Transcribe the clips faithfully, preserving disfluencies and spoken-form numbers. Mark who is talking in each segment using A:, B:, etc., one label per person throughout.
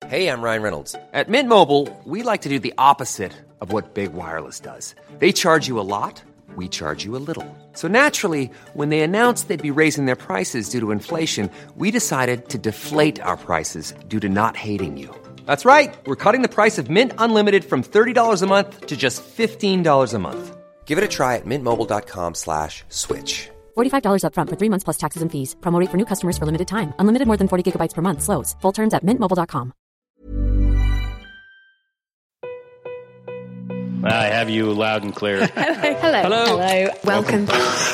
A: Hey, I'm Ryan Reynolds. At Mint Mobile, we like to do the opposite of what Big Wireless does. They charge you a lot, we charge you a little. So naturally, when they announced they'd be raising their prices due to inflation, we decided to deflate our prices due to not hating you. That's right. We're cutting the price of Mint Unlimited from thirty dollars a month to just fifteen dollars a month. Give it a try at mintmobile.com slash switch.
B: forty-five dollars up front for three months plus taxes and fees. Promo rate for new customers for limited time. Unlimited more than forty gigabytes per month. Slows full terms at mint mobile dot com.
C: I have you loud and clear.
D: Hello. Hello.
E: Hello.
D: Welcome.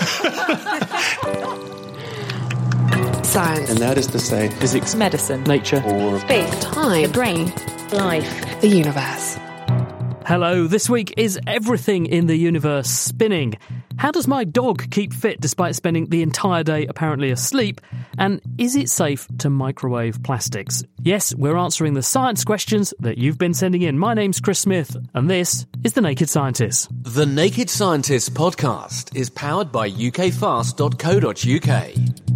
D: Science.
E: And that is to say,
F: physics,
E: medicine,
F: nature,
E: or
D: space, time, the brain, life, the universe.
F: Hello, this week is everything in the universe spinning. How does my dog keep fit despite spending the entire day apparently asleep? And is it safe to microwave plastics? Yes, we're answering the science questions that you've been sending in. My name's Chris Smith, and this is The Naked Scientist.
G: The Naked Scientist podcast is powered by U K fast dot co dot U K.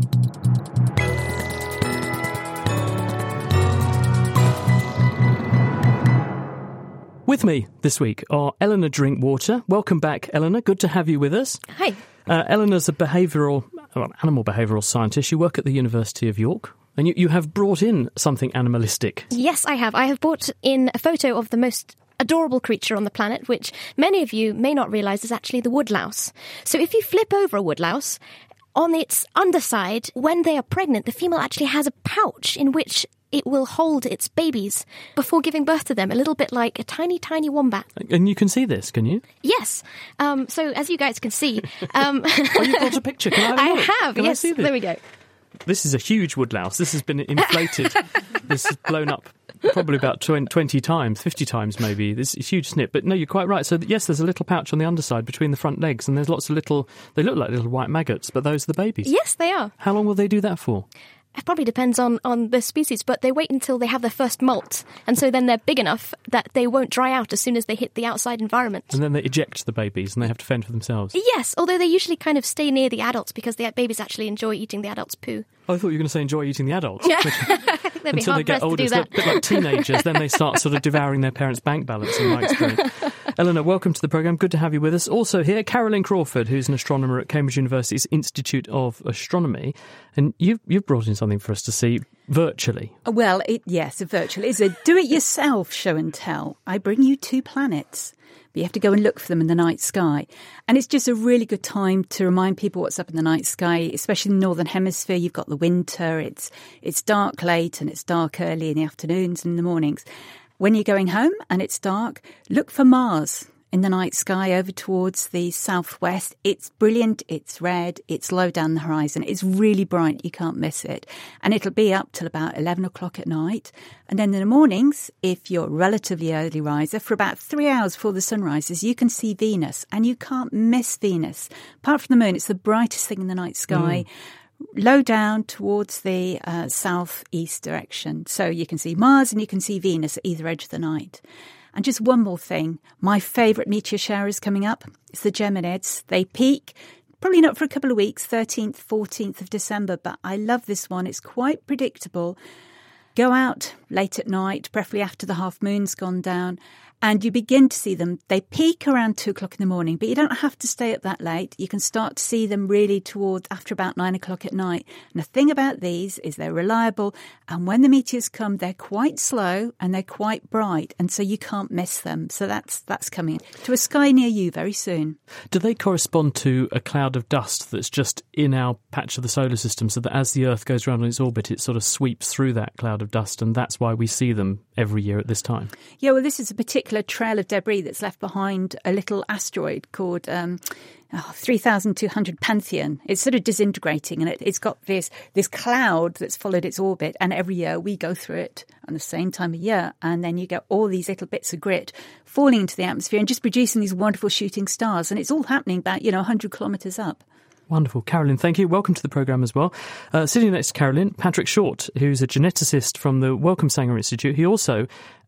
F: With me this week are Eleanor Drinkwater. Welcome back, Eleanor. Good to have you with us.
D: Hi.
F: Uh, Eleanor's a behavioural, well, animal behavioural scientist. You work at the University of York, and you, you have brought in something animalistic.
H: Yes, I have. I have brought in a photo of the most adorable creature on the planet, which many of you may not realise is actually the woodlouse. So if you flip over a woodlouse, on its underside, when they are pregnant, the female actually has a pouch in which it will hold its babies before giving birth to them, a little bit like a tiny, tiny wombat.
F: And you can see this, can you?
H: Yes. Um, so as you guys can see... Um,
F: oh, you've got a picture. Can I have a
H: I
F: look?
H: have,
F: can
H: yes.
F: I see this?
H: There we go.
F: This is a huge woodlouse. This has been inflated. This has blown up probably about twenty times, fifty times maybe. This is a huge snip. But no, you're quite right. So yes, there's a little pouch on the underside between the front legs, and there's lots of little... They look like little white maggots, but those are the babies.
H: Yes, they are.
F: How long will they do that for?
H: It probably depends on, on the species, but they wait until they have their first molt, and so then they're big enough that they won't dry out as soon as they hit the outside environment.
F: And then they eject the babies, and they have to fend for themselves.
H: Yes, although they usually kind of stay near the adults because the babies actually enjoy eating the adults' poo.
F: Oh, I thought you were going to say enjoy eating the adults.
H: Yeah. They'd be
F: Until they get older,
H: they're
F: a bit like teenagers, then they start sort of devouring their parents' bank balance, in my experience. Eleanor, welcome to the programme. Good to have you with us. Also here, Carolyn Crawford, who's an astronomer at Cambridge University's Institute of Astronomy. And you've, you've brought in something for us to see virtually.
E: Well, it, yes, virtually. It's a do-it-yourself show and tell. I bring you two planets, but you have to go and look for them in the night sky. And it's just a really good time to remind people what's up in the night sky, especially in the Northern Hemisphere. You've got the winter, it's it's dark late and it's dark early in the afternoons and in the mornings. When you're going home and it's dark, look for Mars in the night sky over towards the southwest. It's brilliant, it's red, it's low down the horizon. It's really bright, you can't miss it. And it'll be up till about eleven o'clock at night. And then in the mornings, if you're a relatively early riser, for about three hours before the sun rises, you can see Venus. And you can't miss Venus. Apart from the moon, it's the brightest thing in the night sky. Mm. Low down towards the uh, southeast direction. So you can see Mars and you can see Venus at either edge of the night. And just one more thing, my favourite meteor shower is coming up. It's the Geminids. They peak, probably not for a couple of weeks, thirteenth, fourteenth of December, but I love this one. It's quite predictable. Go out late at night, preferably after the half moon's gone down, and you begin to see them. They peak around two o'clock in the morning, but you don't have to stay up that late. You can start to see them really towards after about nine o'clock at night. And the thing about these is they're reliable, and when the meteors come, they're quite slow and they're quite bright, and so you can't miss them. So that's that's coming to a sky near you very soon.
F: Do they correspond to a cloud of dust that's just in our patch of the solar system, so that as the Earth goes around on its orbit, it sort of sweeps through that cloud of dust, and that's why we see them every year at this time?
E: Yeah, well, this is a particular trail of debris that's left behind a little asteroid called um, oh, three thousand two hundred Pantheon. It's sort of disintegrating, and it, it's got this this cloud that's followed its orbit, and every year we go through it at the same time of year, and then you get all these little bits of grit falling into the atmosphere and just producing these wonderful shooting stars, and it's all happening about, you know, one hundred kilometres up.
F: Wonderful. Carolyn, thank you. Welcome to the programme as well. Uh, sitting next to Carolyn, Patrick Short, who's a geneticist from the Wellcome Sanger Institute. He also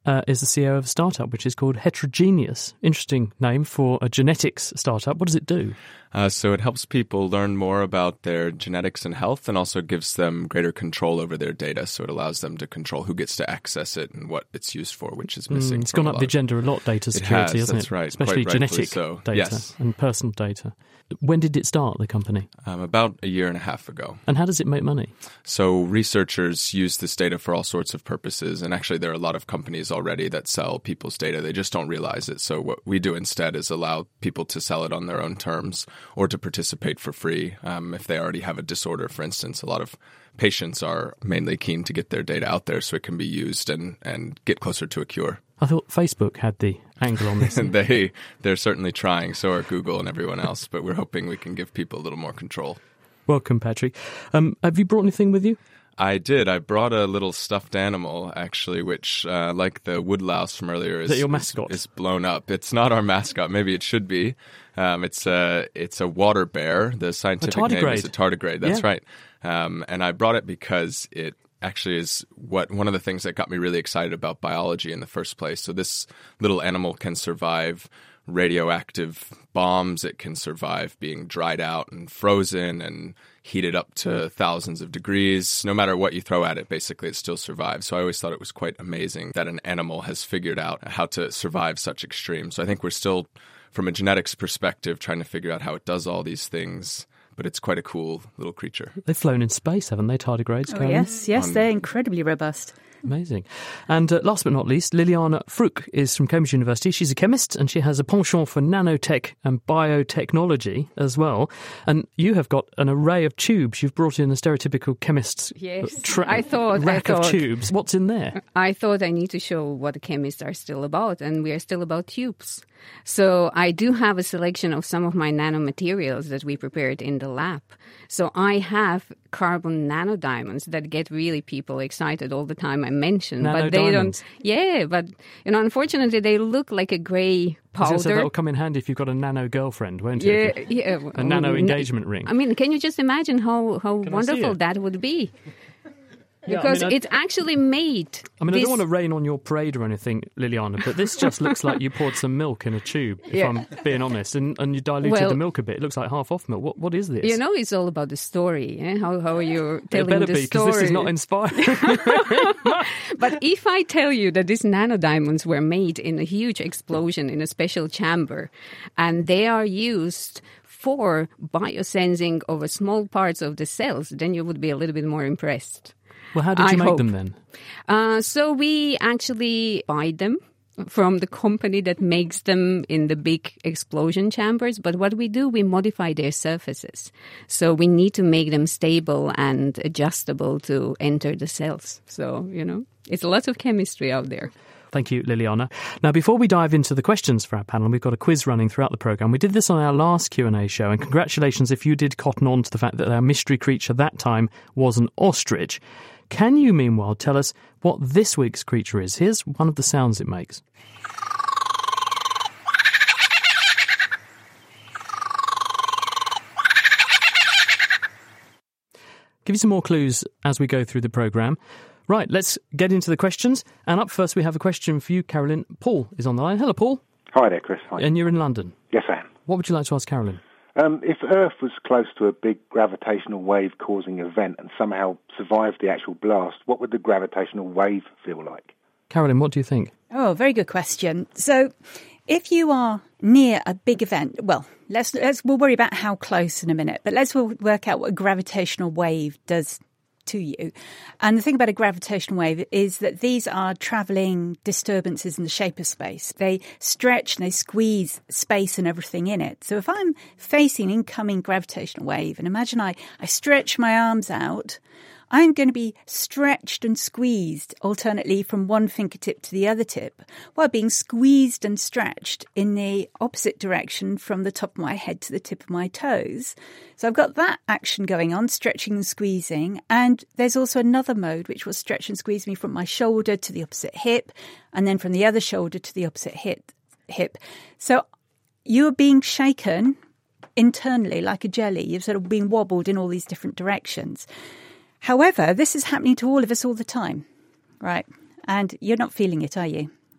F: uh, is the C E O of a startup which is called Heterogeneous. Interesting name for a genetics startup. What does it do?
I: Uh, so it helps people learn more about their genetics and health, and also gives them greater control over their data. So it allows them to control who gets to access it and what it's used for, which is missing.
F: Mm, it's gone up the agenda a lot, data security,
I: it has,
F: hasn't
I: that's
F: it?
I: right.
F: Especially
I: Quite
F: genetic
I: so.
F: data
I: Yes.
F: and personal data. When did it start, the company?
I: Um, about a year and a half ago.
F: And how does it make money?
I: So researchers use this data for all sorts of purposes. And actually, there are a lot of companies already that sell people's data. They just don't realize it. So what we do instead is allow people to sell it on their own terms or to participate for free. Um, if they already have a disorder, for instance, a lot of patients are mainly keen to get their data out there so it can be used and, and get closer to a cure.
F: I thought Facebook had the angle on this.
I: And they, they're certainly trying, so are Google and everyone else, but we're hoping we can give people a little more control.
F: Welcome, Patrick. Um, have you brought anything with you?
I: I did. I brought a little stuffed animal, actually, which, uh, like the woodlouse from earlier, is,
F: is that your mascot?
I: Is, is blown up. It's not our mascot. Maybe it should be. Um, it's a it's a water bear. The scientific
F: a
I: name is a tardigrade. That's
F: yeah.
I: right. Um, and I brought it because it actually is what one of the things that got me really excited about biology in the first place. So this little animal can survive radioactive bombs. It can survive being dried out and frozen and heated up to thousands of degrees. No matter what you throw at it, basically, it still survives. So I always thought it was quite amazing that an animal has figured out how to survive such extremes. So I think we're still, from a genetics perspective, trying to figure out how it does all these things. But it's quite a cool little creature.
F: They've flown in space, haven't they, tardigrades?
E: Oh, yes, yes, they're incredibly robust.
F: Amazing. And uh, last but not least, Liliana Fruch is from Cambridge University. She's a chemist and she has a penchant for nanotech and biotechnology as well. And you have got an array of tubes. You've brought in a stereotypical chemist's
J: yes,
F: tra-
J: I thought,
F: rack
J: I thought,
F: of tubes. What's in there?
J: I thought I need to show what the chemists are still about, and we are still about tubes. So I do have a selection of some of my nanomaterials that we prepared in the lab. So I have carbon nanodiamonds that get really people excited all the time. I mention, but they don't. Yeah, but you know, unfortunately, they look like a grey powder.
F: So that'll come in handy if you've got a nano girlfriend, won't it?
J: Yeah, yeah.
F: A nano engagement ring.
J: I mean, can you just imagine how how
F: Can
J: wonderful that would be?
F: Yeah,
J: Because
F: I mean, I,
J: it's actually made.
F: I mean,
J: this,
F: I don't want to rain on your parade or anything, Liliana, but this just looks like you poured some milk in a tube, if
J: Yeah.
F: I'm being honest, and, and you diluted
J: Well,
F: the milk a bit. It looks like half off milk. What What is this?
J: You know, it's all about the story. Eh? How how are you telling
F: it better
J: the
F: be,
J: story?
F: because this is not inspiring.
J: But if I tell you that these nanodiamonds were made in a huge explosion in a special chamber, and they are used for biosensing of a small parts of the cells, then you would be a little bit more impressed.
F: Well, how did you
J: I
F: make
J: hope.
F: them then?
J: Uh, so we actually buy them from the company that makes them in the big explosion chambers. But what we do, we modify their surfaces. So we need to make them stable and adjustable to enter the cells. So, you know, it's lots of chemistry out there.
F: Thank you, Liliana. Now, before we dive into the questions for our panel, we've got a quiz running throughout the programme. We did this on our last Q and A show, and congratulations if you did cotton on to the fact that our mystery creature that time was an ostrich. Can you, meanwhile, tell us what this week's creature is? Here's one of the sounds it makes. Give you some more clues as we go through the programme. Right, let's get into the questions. And up first, we have a question for you, Carolyn. Paul is on the line. Hello, Paul.
K: Hi there, Chris. Hi.
F: And you're in London.
K: Yes, I am.
F: What would you like to ask Carolyn?
K: Um, if Earth was close to a big gravitational wave-causing event and somehow survived the actual blast, what would the gravitational wave feel like?
F: Carolyn, what do you think?
E: Oh, very good question. So, if you are near a big event, well, let's let's we'll worry about how close in a minute, but let's work out what a gravitational wave does to you. And the thing about a gravitational wave is that these are travelling disturbances in the shape of space. They stretch and they squeeze space and everything in it. So if I'm facing an incoming gravitational wave, and imagine I, I stretch my arms out, I'm going to be stretched and squeezed alternately from one fingertip to the other tip, while being squeezed and stretched in the opposite direction from the top of my head to the tip of my toes. So I've got that action going on, stretching and squeezing. And there's also another mode which will stretch and squeeze me from my shoulder to the opposite hip, and then from the other shoulder to the opposite hip. hip. So you're being shaken internally like a jelly. You've sort of been wobbled in all these different directions. However, this is happening to all of us all the time, right? And you're not feeling it, are you?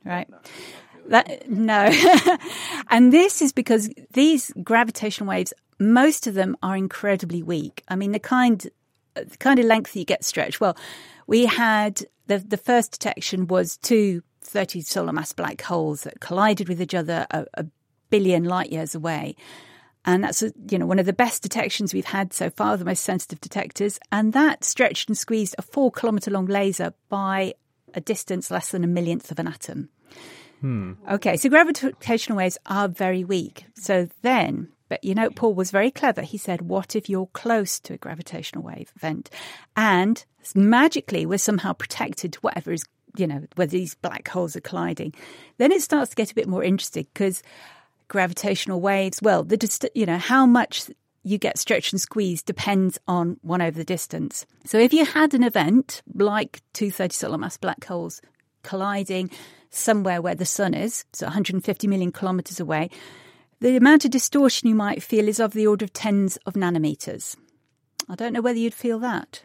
E: Right. That, no. And this is because these gravitational waves, most of them are incredibly weak. I mean, the kind, the kind of length you get stretched. Well, we had the the first detection was two thirty solar mass black holes that collided with each other a, a billion light years away. And that's, a, you know, one of the best detections we've had so far, the most sensitive detectors. And that stretched and squeezed a four kilometre long laser by a distance less than a millionth of an atom.
F: Hmm.
E: Okay, so gravitational waves are very weak. So then, but you know, Paul was very clever. He said, what if you're close to a gravitational wave event? And magically, we're somehow protected to whatever is, you know, whether these black holes are colliding. Then it starts to get a bit more interesting because gravitational waves, well, the dist- you know, how much you get stretched and squeezed depends on one over the distance. So if you had an event like two thirty solar mass black holes colliding somewhere where the sun is, so one hundred fifty million kilometres away, the amount of distortion you might feel is of the order of tens of nanometers. I don't know whether you'd feel that.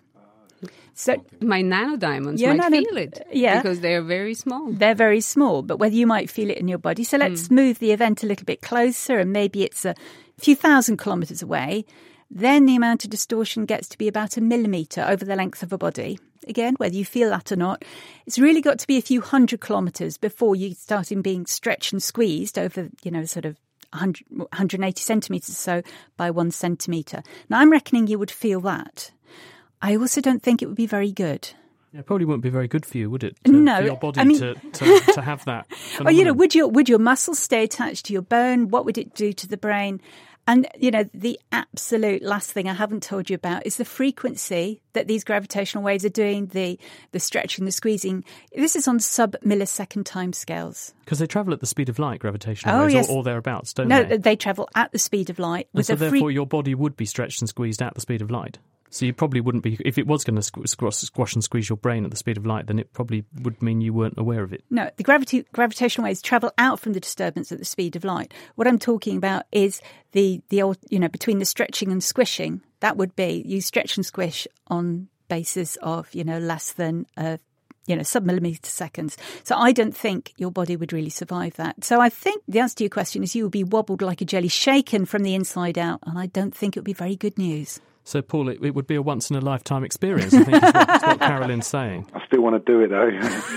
E: So
J: my nanodiamonds
E: yeah,
J: might
E: nano-
J: feel it,
E: yeah,
J: because they're very small.
E: They're very small, but whether you might feel it in your body. So let's mm. move the event a little bit closer, and maybe it's a few thousand kilometres away. Then the amount of distortion gets to be about a millimetre over the length of a body. Again, whether you feel that or not, it's really got to be a few hundred kilometres before you start in being stretched and squeezed over, you know, sort of one hundred, one hundred eighty centimetres or so by one centimetre. Now, I'm reckoning you would feel that. I also don't think it would be very good.
F: Yeah, it probably wouldn't be very good for you, would it? To,
E: no,
F: for your body
E: I mean,
F: to, to, to have that phenomenon.
E: Or, you know, would your would your muscles stay attached to your bone? What would it do to the brain? And, you know, the absolute last thing I haven't told you about is the frequency that these gravitational waves are doing, the the stretching, the squeezing. This is on sub-millisecond timescales.
F: Because they travel at the speed of light, gravitational
E: oh,
F: waves,
E: yes.
F: or, or thereabouts, don't
E: no,
F: they?
E: No, they travel at the speed of light.
F: With and so, a therefore, free... your body would be stretched and squeezed at the speed of light. So you probably wouldn't be, if it was going to squash, squash and squeeze your brain at the speed of light, then it probably would mean you weren't aware of it.
E: No, the gravity, gravitational waves travel out from the disturbance at the speed of light. What I'm talking about is the, the old, you know, between the stretching and squishing. That would be, you stretch and squish on basis of, you know, less than, uh, you know, sub-millimetre seconds. So I don't think your body would really survive that. So I think the answer to your question is you would be wobbled like a jelly, shaken from the inside out, and I don't think it would be very good news.
F: So, Paul, it, it would be a once-in-a-lifetime experience, I think is what, is what Carolyn's saying.
K: I still want to do it, though.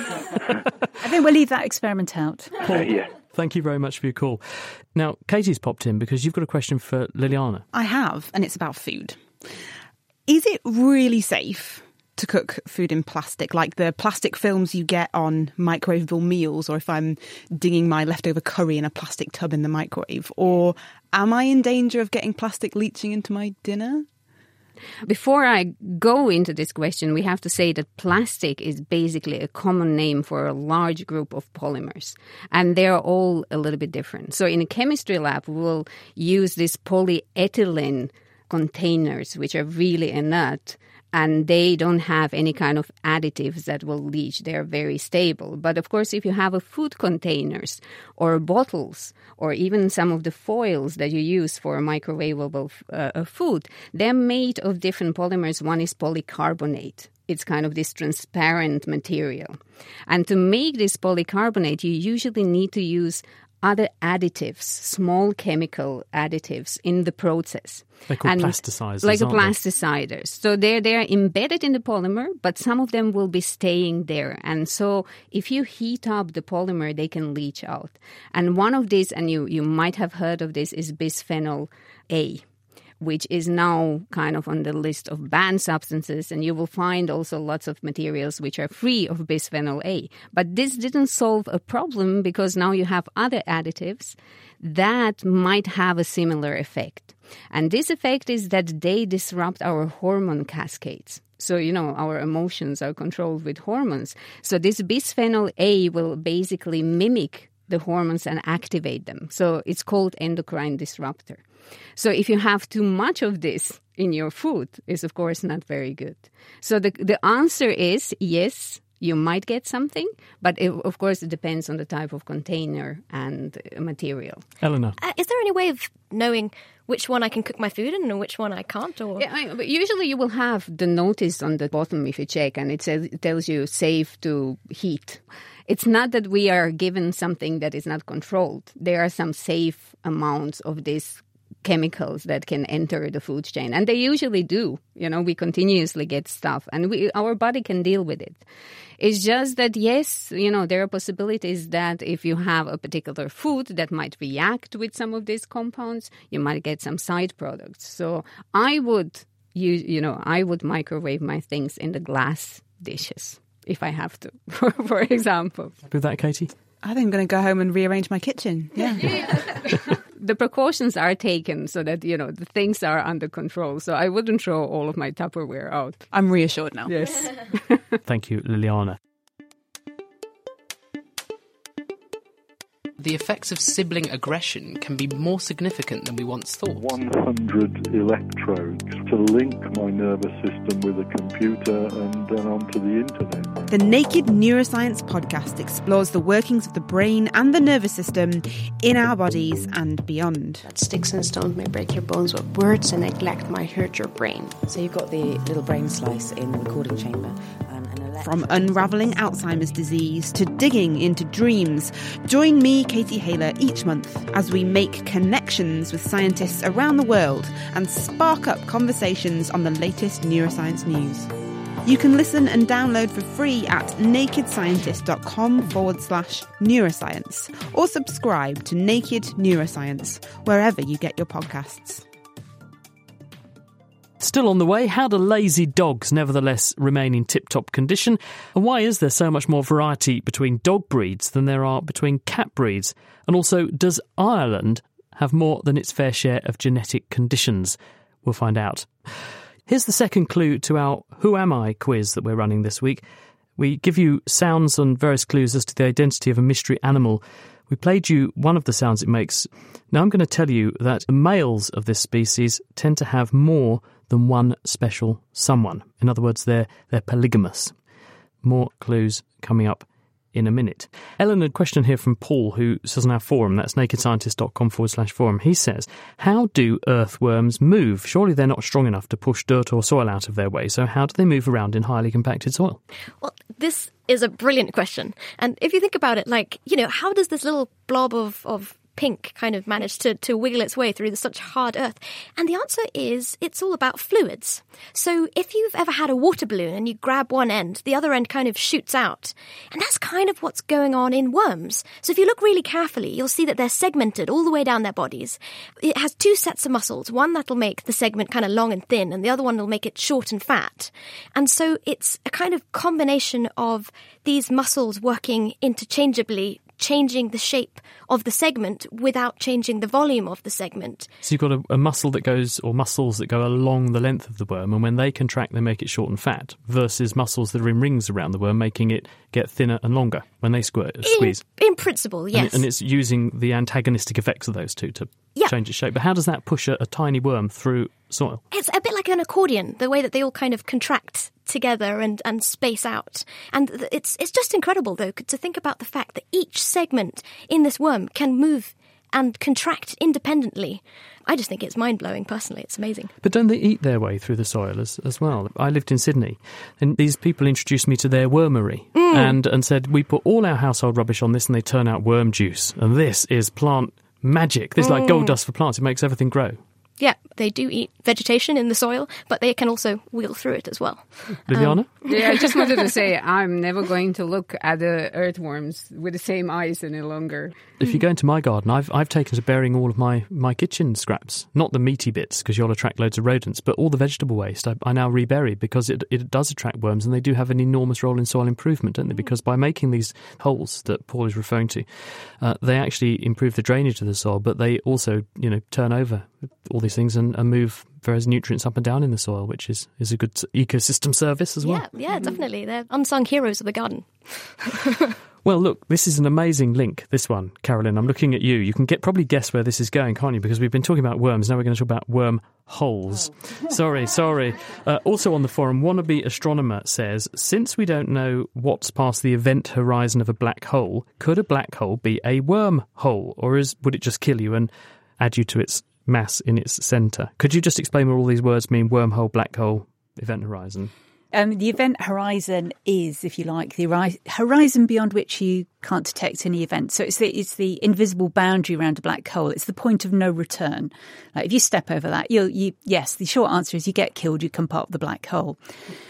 E: I think we'll leave that experiment out.
F: Paul,
K: uh, yeah.
F: Thank you very much for your call. Now, Katie's popped in because you've got a question for Liliana.
D: I have, and it's about food. Is it really safe to cook food in plastic, like the plastic films you get on microwavable meals, or if I'm dinging my leftover curry in a plastic tub in the microwave? Or am I in danger of getting plastic leaching into my dinner?
J: Before I go into this question, we have to say that plastic is basically a common name for a large group of polymers, and they're all a little bit different. So in a chemistry lab, we'll use these polyethylene containers, which are really inert, and they don't have any kind of additives that will leach. They're very stable. But of course, if you have a food containers or bottles or even some of the foils that you use for microwavable uh, food, they're made of different polymers. One is polycarbonate. It's kind of this transparent material. And to make this polycarbonate, you usually need to use other additives, small chemical additives in the process.
F: They're called
J: and
F: plasticizers,
J: Like
F: aren't
J: plasticizers. So they're, they're embedded in the polymer, but some of them will be staying there. And so if you heat up the polymer, they can leach out. And one of these, and you, you might have heard of this, is bisphenol A, which is now kind of on the list of banned substances. And you will find also lots of materials which are free of bisphenol A. But this didn't solve a problem because now you have other additives that might have a similar effect. And this effect is that they disrupt our hormone cascades. So, you know, our emotions are controlled with hormones. So this bisphenol A will basically mimic the hormones and activate them. So it's called endocrine disruptor. So if you have too much of this in your food, it's of course not very good. So the the answer is yes, you might get something, but it, of course it depends on the type of container and material.
F: Eleanor.
H: Uh, is there any way of knowing which one I can cook my food in and which one I can't? Or
J: yeah, I, but usually you will have the notice on the bottom if you check, and it says it tells you safe to heat. it's not that we are given something that is not controlled. There are some safe amounts of these chemicals that can enter the food chain, and they usually do. You know, we continuously get stuff, and we, our body can deal with it. It's just that, yes, you know, there are possibilities that if you have a particular food that might react with some of these compounds, you might get some side products. So I would use, you know, I would microwave my things in the glass dishes if I have to, for example.
F: With that, Katie?
D: I think I'm going to go home and rearrange my kitchen. Yeah.
J: The precautions are taken so that, you know, the things are under control. So I wouldn't throw all of my Tupperware out.
D: I'm reassured now.
J: Yes.
F: Thank you, Liliana.
L: The effects of sibling aggression can be more significant than we once thought.
M: one hundred electrodes to link my nervous system with a computer and then onto the internet.
D: The Naked Neuroscience podcast explores the workings of the brain and the nervous system in our bodies and beyond.
N: That sticks and stones may break your bones, but words and neglect might hurt your brain.
O: So you've got the little brain slice in the recording chamber.
D: From unravelling Alzheimer's disease to digging into dreams, join me, Katie Haylor, each month as we make connections with scientists around the world and spark up conversations on the latest neuroscience news. You can listen and download for free at nakedscientist.com forward slash neuroscience or subscribe to Naked Neuroscience wherever you get your podcasts.
F: Still on the way, how do lazy dogs nevertheless remain in tip-top condition? And why is there so much more variety between dog breeds than there are between cat breeds? And also, does Ireland have more than its fair share of genetic conditions? We'll find out. Here's the second clue to our Who Am I quiz that we're running this week. We give you sounds and various clues as to the identity of a mystery animal. We played you one of the sounds it makes. Now I'm going to tell you that the males of this species tend to have more than one special someone. In other words, they're, they're polygamous. More clues coming up in a minute. Ellen, a question here from Paul, who says on our forum, that's nakedscientist.com forward slash forum. He says, how do earthworms move? Surely they're not strong enough to push dirt or soil out of their way, so how do they move around in highly compacted soil?
H: Well, this is a brilliant question. And if you think about it, like, you know, how does this little blob of, of pink kind of manage to, to wiggle its way through the, such hard earth? And the answer is it's all about fluids. So if you've ever had a water balloon and you grab one end, the other end kind of shoots out. And that's kind of what's going on in worms. So if you look really carefully, you'll see that they're segmented all the way down their bodies. It has two sets of muscles, one that'll make the segment kind of long and thin, and the other one will make it short and fat. And so it's a kind of combination of these muscles working interchangeably, changing the shape of the segment without changing the volume of the segment.
F: So you've got a, a muscle that goes, or muscles that go along the length of the worm, and when they contract, they make it short and fat, versus muscles that are in rings around the worm, making it get thinner and longer when they squirt, squeeze.
H: In, in principle, yes.
F: And, it, and it's using the antagonistic effects of those two to yeah. change its shape. But how does that push a, a tiny worm through soil?
H: It's a bit like an accordion, the way that they all kind of contract together and, and space out. And it's it's just incredible, though, to think about the fact that each segment in this worm can move and contract independently. I just think it's mind-blowing, personally. It's amazing.
F: But don't they eat their way through the soil as, as well? I lived in Sydney, and these people introduced me to their wormery mm. and, and said, we put all our household rubbish on this and they turn out worm juice. And this is plant magic. This is mm. like gold dust for plants. It makes everything grow.
H: Yeah, they do eat vegetation in the soil, but they can also wheel through it as well.
F: Liliana?
J: Um, yeah, I just wanted to say I'm never going to look at the earthworms with the same eyes any longer.
F: If you go into my garden, I've I've taken to burying all of my, my kitchen scraps. Not the meaty bits, because you'll attract loads of rodents, but all the vegetable waste I, I now rebury because it, it does attract worms, and they do have an enormous role in soil improvement, don't they? Because by making these holes that Paul is referring to, uh, they actually improve the drainage of the soil, but they also, you know, turn over all these things and, and move various nutrients up and down in the soil, which is, is a good ecosystem service as well.
H: Yeah, yeah, definitely. They're unsung heroes of the garden.
F: Well, look, this is an amazing link, this one, Carolyn. I'm looking at you. You can get probably guess where this is going, can't you? Because we've been talking about worms. Now we're going to talk about worm holes. Oh. Sorry, sorry. Uh, also on the forum, Wannabe Astronomer says, since we don't know what's past the event horizon of a black hole, could a black hole be a worm hole? Or is would it just kill you and add you to its mass in its centre? Could you just explain what all these words mean? Wormhole, black hole, event horizon.
E: Um, the event horizon is, if you like, the hori- horizon beyond which you can't detect any event. So it's the, it's the invisible boundary around a black hole. It's the point of no return. Like if you step over that, you'll, you yes, the short answer is you get killed, you come part of the black hole.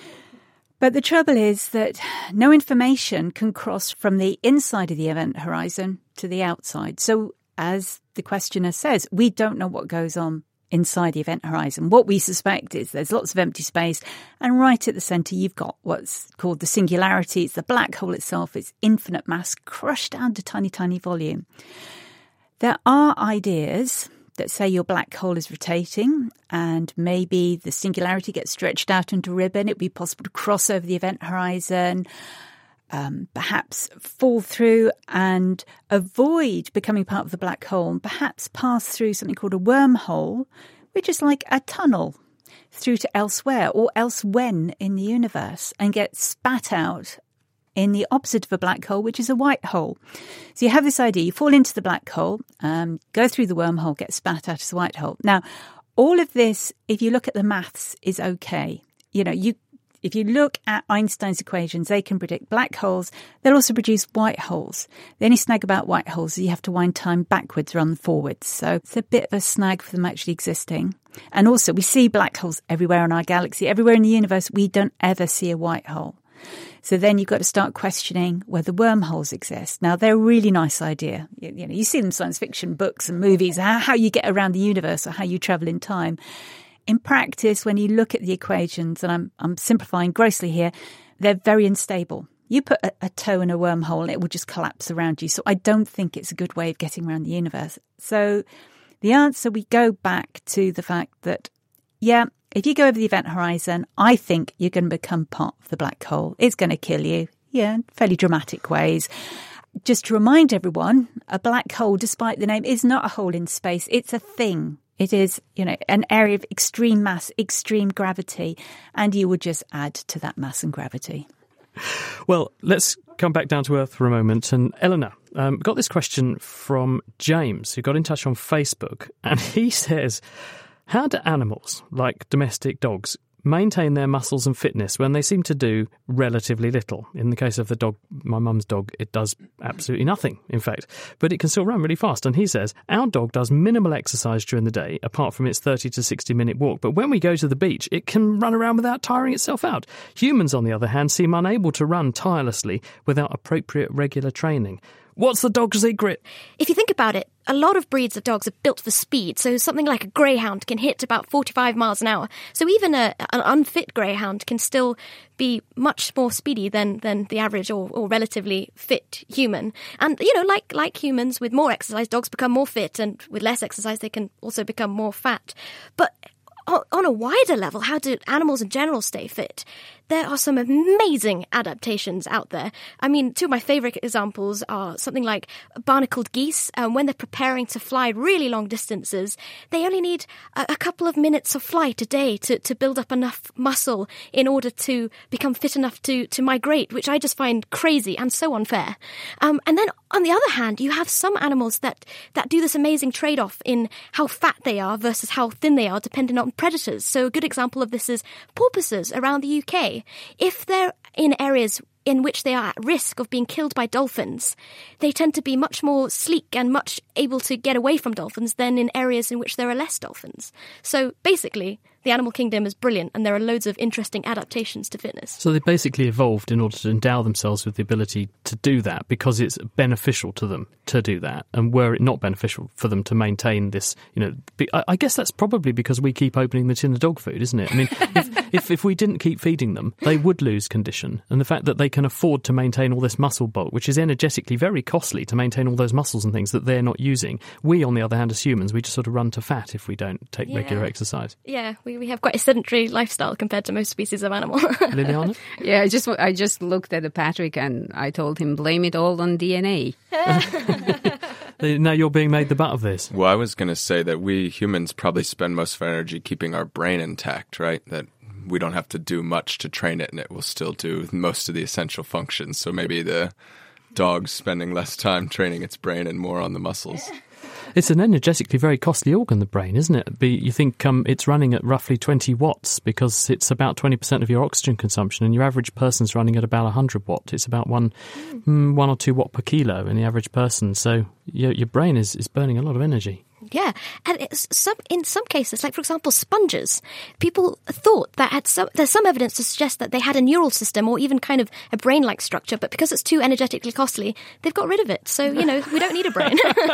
E: But the trouble is that no information can cross from the inside of the event horizon to the outside. So as the questioner says, we don't know what goes on inside the event horizon. What we suspect is there's lots of empty space, and right at the centre you've got what's called the singularity. It's the black hole itself. It's infinite mass crushed down to tiny, tiny volume. There are ideas that say your black hole is rotating and maybe the singularity gets stretched out into a ribbon. It would be possible to cross over the event horizon, um, perhaps fall through and avoid becoming part of the black hole, and perhaps pass through something called a wormhole, which is like a tunnel through to elsewhere or elsewhen in the universe, and get spat out in the opposite of a black hole, which is a white hole. So you have this idea, you fall into the black hole, um, go through the wormhole, get spat out as a white hole. Now, all of this, if you look at the maths, is okay. You know, you if you look at Einstein's equations, they can predict black holes. They'll also produce white holes. The only snag about white holes is you have to wind time backwards rather than forwards. So it's a bit of a snag for them actually existing. And also, we see black holes everywhere in our galaxy. Everywhere in the universe, we don't ever see a white hole. So then you've got to start questioning whether wormholes exist. Now, they're a really nice idea. You, you know, you see them in science fiction books and movies, how, how you get around the universe or how you travel in time. In practice, when you look at the equations, and I'm, I'm simplifying grossly here, they're very unstable. You put a, a toe in a wormhole and it will just collapse around you. So I don't think it's a good way of getting around the universe. So the answer, we go back to the fact that, yeah, if you go over the event horizon, I think you're going to become part of the black hole. It's going to kill you, yeah, in fairly dramatic ways. Just to remind everyone, a black hole, despite the name, is not a hole in space. It's a thing. It is, you know, an area of extreme mass, extreme gravity, and you would just add to that mass and gravity.
F: Well, let's come back down to earth for a moment. And Eleanor, um, got this question from James, who got in touch on Facebook, and he says, how do animals, like domestic dogs, maintain their muscles and fitness when they seem to do relatively little? In the case of the dog, my mum's dog, it does absolutely nothing, in fact, but it can still run really fast. And he says, our dog does minimal exercise during the day, apart from its thirty to sixty minute walk. But when we go to the beach, it can run around without tiring itself out. Humans, on the other hand, seem unable to run tirelessly without appropriate regular training. What's the dog's secret?
H: If you think about it, a lot of breeds of dogs are built for speed. So something like a greyhound can hit about forty-five miles an hour. So even a, an unfit greyhound can still be much more speedy than, than the average or, or relatively fit human. And, you know, like, like humans, with more exercise, dogs become more fit, and with less exercise, they can also become more fat. But on a wider level, how do animals in general stay fit? There are some amazing adaptations out there. I mean, two of my favourite examples are something like barnacled geese. Um, when they're preparing to fly really long distances, they only need a, a couple of minutes of flight a day to, to build up enough muscle in order to become fit enough to, to migrate, which I just find crazy and so unfair. Um, and then on the other hand, you have some animals that, that do this amazing trade-off in how fat they are versus how thin they are, depending on predators. So a good example of this is porpoises around the U K. If they're in areas in which they are at risk of being killed by dolphins, they tend to be much more sleek and much able to get away from dolphins than in areas in which there are less dolphins. So basically, the animal kingdom is brilliant, and there are loads of interesting adaptations to fitness.
F: So they basically evolved in order to endow themselves with the ability to do that because it's beneficial to them to do that. And were it not beneficial for them to maintain this, you know, I guess that's probably because we keep opening the tin of dog food, isn't it? I mean, if, if, if we didn't keep feeding them, they would lose condition. And the fact that they can afford to maintain all this muscle bulk, which is energetically very costly to maintain all those muscles and things that they're not using. We, on the other hand, as humans, we just sort of run to fat if we don't take
H: yeah.
F: regular exercise.
H: Yeah, we, we have quite a sedentary lifestyle compared to most species of animal.
F: Liliana?
J: Yeah, I just I just looked at Patrick and I told him, blame it all on D N A.
F: Now you're being made the butt of this.
I: Well, I was going to say that we humans probably spend most of our energy keeping our brain intact, right? That we don't have to do much to train it, and it will still do most of the essential functions. So maybe the dog's spending less time training its brain and more on the muscles.
F: It's an energetically very costly organ, the brain, isn't it? Be, you think um, it's running at roughly twenty watts because it's about twenty percent of your oxygen consumption, and your average person's running at about one hundred watt. It's about one, mm, one or two watt per kilo in the average person. So your, your brain is, is burning a lot of energy.
H: Yeah, and it's some, in some cases, like for example, sponges, people thought that had some, there's some evidence to suggest that they had a neural system or even kind of a brain-like structure, but because it's too energetically costly, they've got rid of it. So, you know, we don't need a brain.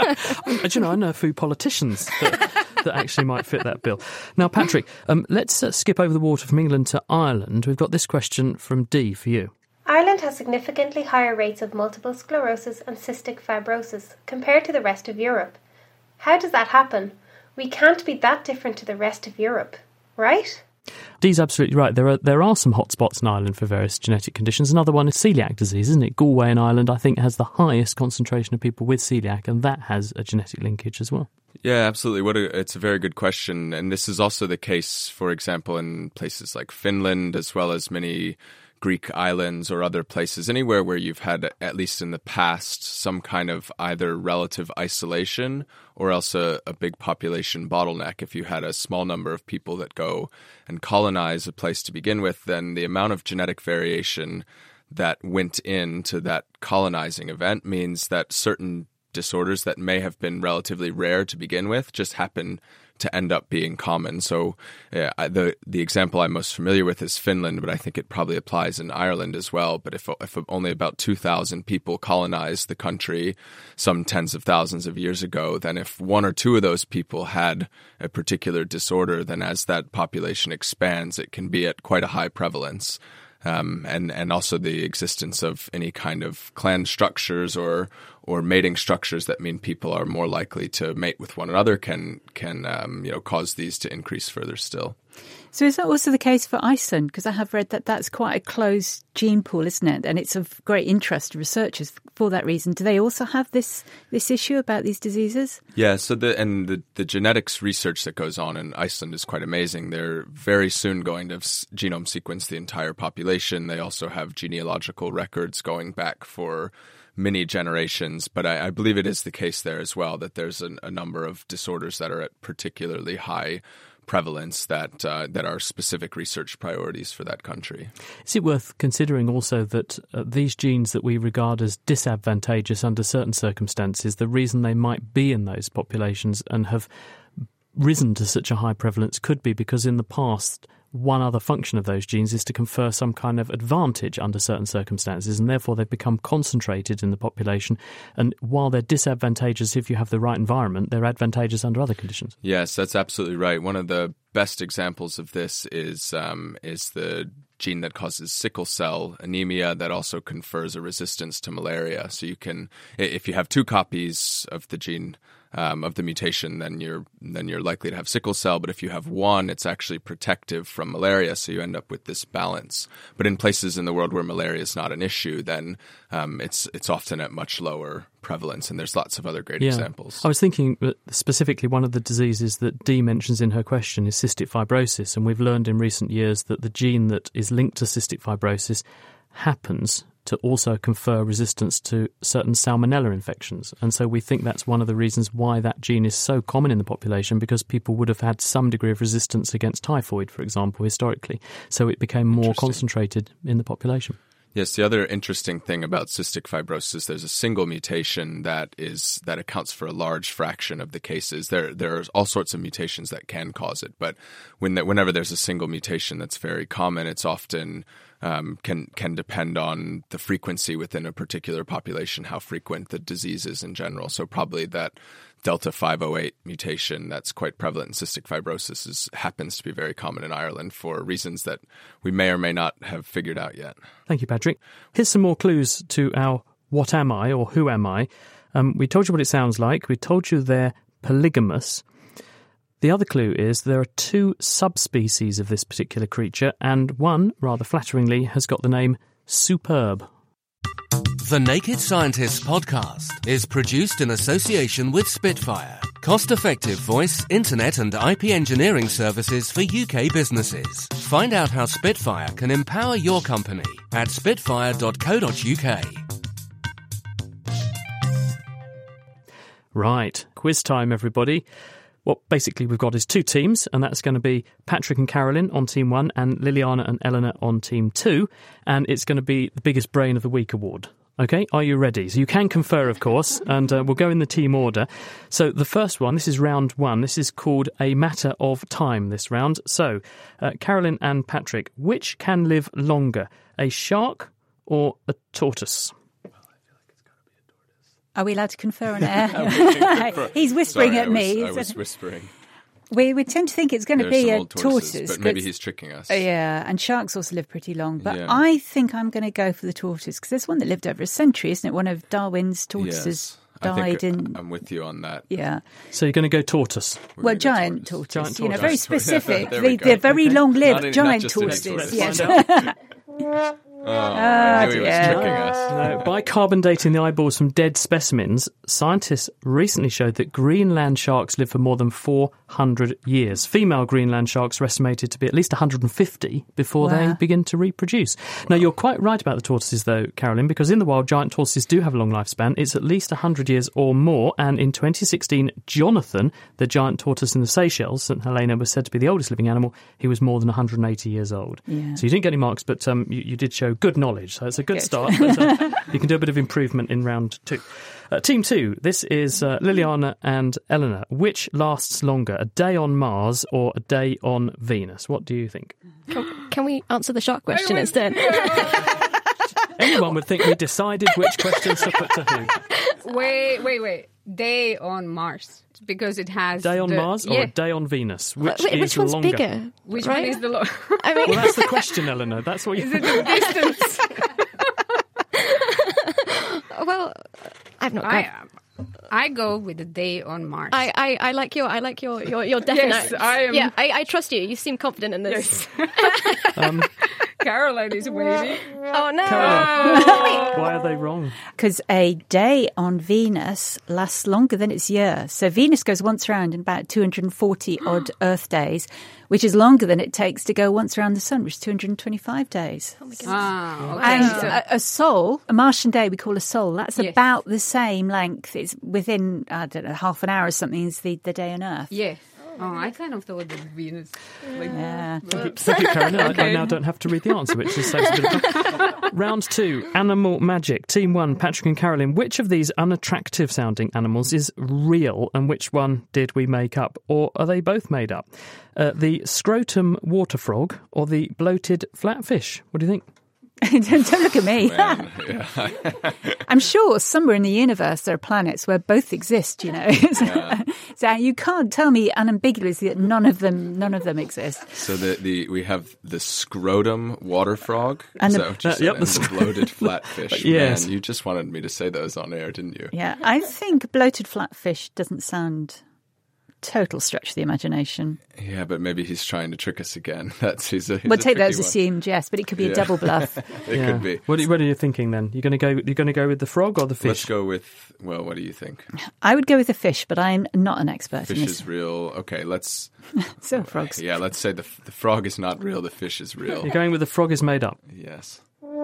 F: Do you know, I know a few politicians that, that actually might fit that bill. Now, Patrick, um, let's uh, skip over the water from England to Ireland. We've got this question from Dee for you.
P: Ireland has significantly higher rates of multiple sclerosis and cystic fibrosis compared to the rest of Europe. How does that happen? We can't be that different to the rest of Europe, right?
F: Dee's absolutely right. There are there are some hotspots in Ireland for various genetic conditions. Another one is celiac disease, isn't it? Galway in Ireland, I think, has the highest concentration of people with celiac, and that has a genetic linkage as well.
I: Yeah, absolutely. What a, it's a very good question. And this is also the case, for example, in places like Finland, as well as many Greek islands or other places, anywhere where you've had, at least in the past, some kind of either relative isolation or else a, a big population bottleneck. If you had a small number of people that go and colonize a place to begin with, then the amount of genetic variation that went into that colonizing event means that certain disorders that may have been relatively rare to begin with just happen to end up being common. So uh, the the example I'm most familiar with is Finland, but I think it probably applies in Ireland as well. But if, if only about two thousand people colonized the country some tens of thousands of years ago, then if one or two of those people had a particular disorder, then as that population expands, it can be at quite a high prevalence. Um, and, and also the existence of any kind of clan structures or or mating structures that mean people are more likely to mate with one another can can um, you know cause these to increase further still.
E: So is that also the case for Iceland? Because I have read that that's quite a closed gene pool, isn't it? And it's of great interest to researchers for that reason. Do they also have this this issue about these diseases?
I: Yeah, so the and the, the genetics research that goes on in Iceland is quite amazing. They're very soon going to genome sequence the entire population. They also have genealogical records going back for many generations, but I, I believe it is the case there as well that there's an, a number of disorders that are at particularly high prevalence that uh, that are specific research priorities for that country.
F: Is it worth considering also that uh, these genes that we regard as disadvantageous under certain circumstances, the reason they might be in those populations and have risen to such a high prevalence could be because in the past one other function of those genes is to confer some kind of advantage under certain circumstances, and therefore they've become concentrated in the population. And while they're disadvantageous if you have the right environment, they're advantageous under other conditions.
I: Yes, that's absolutely right. One of the best examples of this is um, is the gene that causes sickle cell anemia that also confers a resistance to malaria. So you can, if you have two copies of the gene Um, of the mutation, then you're then you're likely to have sickle cell. But if you have one, it's actually protective from malaria, so you end up with this balance. But in places in the world where malaria is not an issue, then um, it's it's often at much lower prevalence, and there's lots of other great
F: yeah.
I: examples.
F: I was thinking that specifically one of the diseases that Dee mentions in her question is cystic fibrosis, and we've learned in recent years that the gene that is linked to cystic fibrosis happens to also confer resistance to certain salmonella infections. And so we think that's one of the reasons why that gene is so common in the population, because people would have had some degree of resistance against typhoid, for example, historically. So it became more concentrated in the population.
I: Yes, the other interesting thing about cystic fibrosis, there's a single mutation that is that accounts for a large fraction of the cases. There there are all sorts of mutations that can cause it, but when that, whenever there's a single mutation that's very common, it's often um, can can depend on the frequency within a particular population, how frequent the disease is in general. So probably that Delta five oh eight mutation that's quite prevalent in cystic fibrosis is, happens to be very common in Ireland for reasons that we may or may not have figured out yet.
F: Thank you, Patrick. Here's some more clues to our What Am I or Who Am I? Um, we told you what it sounds like. We told you they're polygamous. The other clue is there are two subspecies of this particular creature, and one, rather flatteringly, has got the name Superb.
G: The Naked Scientists podcast is produced in association with Spitfire, cost-effective voice, internet and I P engineering services for U K businesses. Find out how Spitfire can empower your company at spitfire dot co dot uk.
F: Right. Quiz time, everybody. What basically we've got is two teams, and that's going to be Patrick and Carolyn on team one and Liliana and Eleanor on team two, and it's going to be the Biggest Brain of the Week award. Okay, are you ready? So you can confer, of course, and uh, we'll go in the team order. So the first one, this is round one. This is called A Matter of Time, this round. So, uh, Carolyn and Patrick, which can live longer, a shark or a tortoise?
E: Are we allowed to confer on air? He's whispering
I: Sorry,
E: at
I: I was,
E: me.
I: I was whispering.
E: We, we tend to think it's going to
I: There's
E: be
I: some
E: a
I: old tortoises,
E: tortoise.
I: but maybe he's tricking us.
E: Uh, yeah, and sharks also live pretty long. But
I: Yeah.
E: I think I'm going to go for the tortoise because there's one that lived over a century, isn't it? One of Darwin's tortoises
I: Yes, I
E: died
I: think
E: in...
I: I'm with you on that.
E: Yeah.
F: So you're going to go tortoise?
I: We're
E: Well,
I: gonna go
E: giant tortoise.
F: Giant
E: You know,
F: tortoise.
E: very
I: Giant tortoise.
E: specific.
I: There we
E: they,
I: go.
E: they're very
I: Okay.
E: long-lived
I: Not any-
E: giant
I: not just any
E: tortoises.
I: tortoise.
E: Yes.
I: Oh, I knew he was
E: dear.
I: tricking us.
F: No, by carbon dating the eyeballs from dead specimens, scientists recently showed that Greenland sharks live for more than four hundred years. Female Greenland sharks are estimated to be at least one hundred fifty before
E: Wow.
F: they begin to reproduce. Now, you're quite right about the tortoises, though, Carolyn, because in the wild, giant tortoises do have a long lifespan. It's at least one hundred years or more, and in twenty sixteen, Jonathan, the giant tortoise in the Seychelles, Saint Helena, was said to be the oldest living animal. He was more than one hundred eighty years old.
E: Yeah.
F: So you didn't get any marks, but um, you, you did show good knowledge, so it's a good,
E: Good.
F: start. But, uh, you can do a bit of improvement in round two. Uh, team two, this is uh, Liliana and Eleanor. Which lasts longer, a day on Mars or a day on Venus? What do you think?
H: Can, can we answer the shark question instead?
F: Anyone would think we decided which questions to put to who.
J: Wait, wait, wait. Day on Mars because it has
F: Day on
J: the,
F: Mars or
J: yeah.
F: a day on Venus? Which
H: Wait,
F: is
H: which one's
F: longer?
H: bigger?
J: Which
H: right?
J: one is the lo-
H: I mean,
F: Well, that's the question, Eleanor. That's what you
J: Is it the distance?
H: well, I've not.
J: I I go with the day on Mars.
H: I, I, I like your I like your your, your definite.
J: Yes, I am-
H: Yeah, I, I trust you. You seem confident in this.
F: Um,
J: Caroline is waiting.
H: Oh no!
F: Caroline, why are they wrong?
E: Because a day on Venus lasts longer than its year. So Venus goes once round in about two hundred forty odd Earth days, which is longer than it takes to go once around the Sun, which is two hundred twenty-five days.
H: Oh my goodness.
J: Ah, okay.
E: And
J: So-
E: a, a sol, a Martian day we call a sol, that's
J: Yes.
E: about the same length. It's within, I don't know, half an hour or something is the, the day on Earth.
J: yeah. Oh, I kind of thought that Venus. Like,
E: Yeah.
F: Thank you, Caroline. I- I
J: Okay.
F: now don't have to read the answer, which just saves a bit of time. Round two, Animal Magic. Team one, Patrick and Carolyn. Which of these unattractive sounding animals is real and which one did we make up? Or are they both made up? Uh, the scrotum water frog or the bloated flatfish? What do you think?
E: don't, don't look at me.
I: Man, yeah.
E: I'm sure somewhere in the universe there are planets where both exist, you know. So you can't tell me unambiguously that none of them none of them exist.
I: So the, the we have the scrotum water frog.
E: And
I: Is
E: the-
I: that what you
F: Uh,
I: said?
F: yep,
I: And
F: the
I: the
F: sc-
I: bloated flatfish.
F: Yes.
I: Man, you just wanted me to say those on air, didn't you?
E: Yeah, I think bloated flatfish doesn't sound total stretch of the imagination.
I: Yeah, but maybe he's trying to trick us again. That's he's a, he's
E: We'll
I: a
E: take that as
I: tricky one.
E: assumed, yes, but it could be
I: Yeah.
E: a double bluff.
I: It
F: Yeah.
I: could be.
F: What are, what are you thinking then? You're going to go. You're going to go with the frog or the fish?
I: Let's go with. Well, what do you think?
E: I would go with the fish, but I'm not an expert
I: Fish
E: in this.
I: is real. Okay, let's.
E: So frogs.
I: Yeah, let's say the the frog is not real. The fish is real.
F: You're going with the frog is made up.
I: Yes.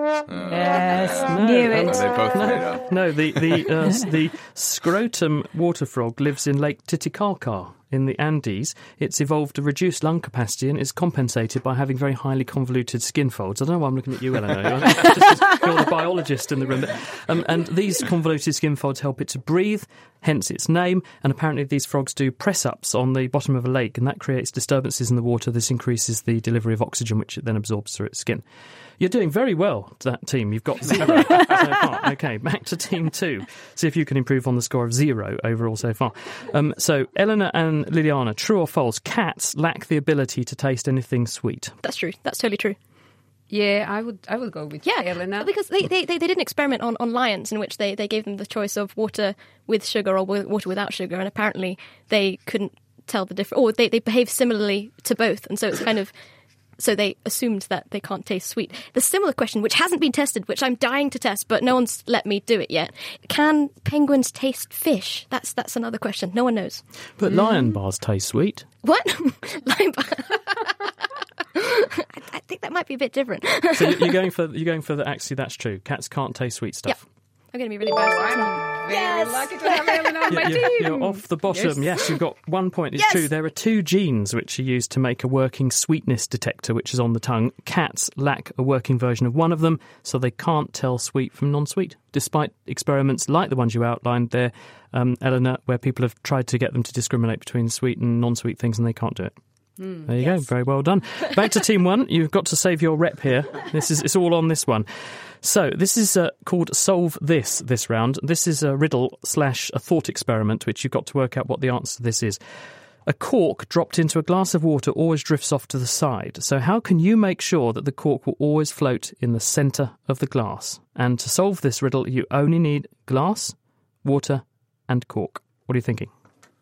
E: Yes,
F: No,
E: knew
F: no,
E: it.
I: Are they both made up?
F: No, the the uh, the scrotum water frog lives in Lake Titicaca in the Andes. It's evolved a reduced lung capacity and is compensated by having very highly convoluted skin folds. I don't know why I'm looking at you, Eleanor. Just feel the biologist in the room. Um, and these convoluted skin folds help it to breathe, hence its name. And apparently these frogs do press-ups on the bottom of a lake, and that creates disturbances in the water. This increases the delivery of oxygen, which it then absorbs through its skin. You're doing very well, that team. You've got zero so far. Okay, back to team two. See if you can improve on the score of zero overall so far. Um, so, Eleanor and Liliana, true or false? Cats lack the ability to taste anything sweet.
H: That's true. That's totally true.
J: Yeah, I would I would go with
H: Yeah,
J: Elena.
H: because they, they, they, they did an experiment on, on lions in which they, they gave them the choice of water with sugar or wi- water without sugar, and apparently they couldn't tell the difference, or they, they behave similarly to both, and so it's kind of... So they assumed that they can't taste sweet. The similar question, which hasn't been tested, which I'm dying to test, but no one's let me do it yet. Can penguins taste fish? That's that's another question. No one knows.
F: But lion bars taste sweet.
H: What? Lion bar- I, I think that might be a bit different.
F: So you- you're going for you're going for the actually that's true. Cats can't taste sweet stuff.
H: I'm going to be really embarrassed.
J: I'm very
H: Yes!
J: Lucky to have Eleanor on my
F: you're,
J: team.
F: you're off the bottom. Yes. yes, you've got one point. It's
H: Yes.
F: true. There are two genes which are used to make a working sweetness detector, which is on the tongue. Cats lack a working version of one of them, so they can't tell sweet from non-sweet, despite experiments like the ones you outlined there, um, Eleanor, where people have tried to get them to discriminate between sweet and non-sweet things, and they can't do it.
J: Mm,
F: there you
J: yes.
F: go. Very well done. Back to team one. You've got to save your rep here. This is it's all on this one. So this is uh, called Solve This this round. This is a riddle slash a thought experiment, which you've got to work out what the answer to this is. A cork dropped into a glass of water always drifts off to the side. So how can you make sure that the cork will always float in the centre of the glass? And to solve this riddle, you only need glass, water, and cork. What are you thinking?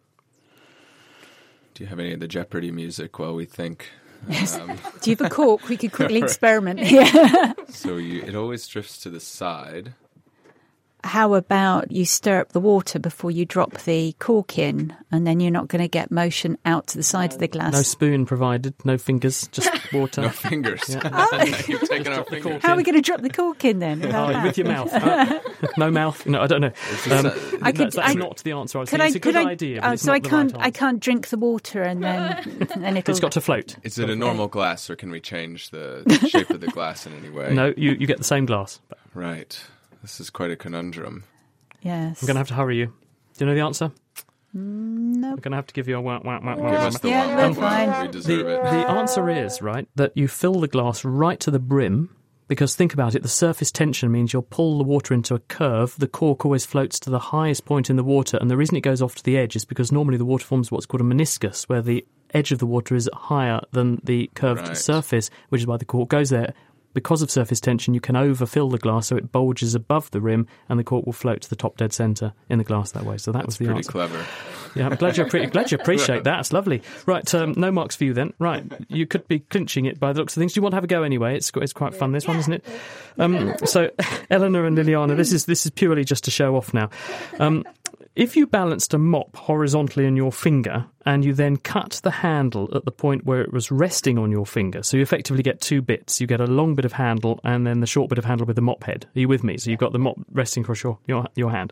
I: Do you have any of the Jeopardy music while we think?
E: Yes.
I: Um,
E: Do you have a cork? We could quickly
I: right.
E: experiment. Yeah.
I: So you, it always drifts to the side.
E: How about you stir up the water before you drop the cork in, and then you're not going to get motion out to the side of the glass?
F: No spoon provided, no fingers, just water.
I: No fingers.
F: Yeah.
E: Oh.
I: You've taken our fingers.
E: How are we going to drop the cork in then? without
F: Oh,
E: that?
F: with your mouth. Uh, no mouth. No, I don't know. Um,
E: I could-
F: that's that's
E: I-
F: not the answer. I was
E: Could
F: thinking.
E: I,
F: It's a
E: could
F: good
E: I,
F: idea, but
E: oh,
F: it's
E: so
F: not
E: I
F: the
E: can't.
F: right
E: I
F: answer.
E: can't drink the water and then and it'll.
F: It's got to float.
I: Is it a normal glass, or can we change the shape of the glass in any way?
F: No, you, you get the same glass.
I: Right. This is quite a conundrum.
E: Yes.
F: I'm going to have to hurry you. Do you know the answer?
E: No.
F: I'm going to have to give you a wah, wah, wah, wah,
I: Give
F: wah.
I: us the
E: Yeah,
I: one.
E: that's
I: one.
E: fine.
I: We deserve
F: The,
I: it.
F: the answer is, right, that you fill the glass right to the brim, because think about it, the surface tension means you'll pull the water into a curve. The cork always floats to the highest point in the water, and the reason it goes off to the edge is because normally the water forms what's called a meniscus, where the edge of the water is higher than the curved
I: Right.
F: surface, which is why the cork goes there. Because of surface tension, you can overfill the glass so it bulges above the rim, and the cork will float to the top dead centre in the glass that way. So that
I: That's
F: was the
I: pretty
F: answer.
I: clever.
F: Yeah, I'm glad you, appre- glad you appreciate that. It's lovely. Right, um, no marks for you then. Right, you could be clinching it by the looks of things. Do you want to have a go anyway? It's it's quite fun, this one, isn't it? Um, so, Eleanor and Liliana, this is this is purely just to show off now. Um, if you balanced a mop horizontally on your finger and you then cut the handle at the point where it was resting on your finger, so you effectively get two bits. You get a long bit of handle and then the short bit of handle with the mop head. Are you with me? So you've got the mop resting across your, your, your hand.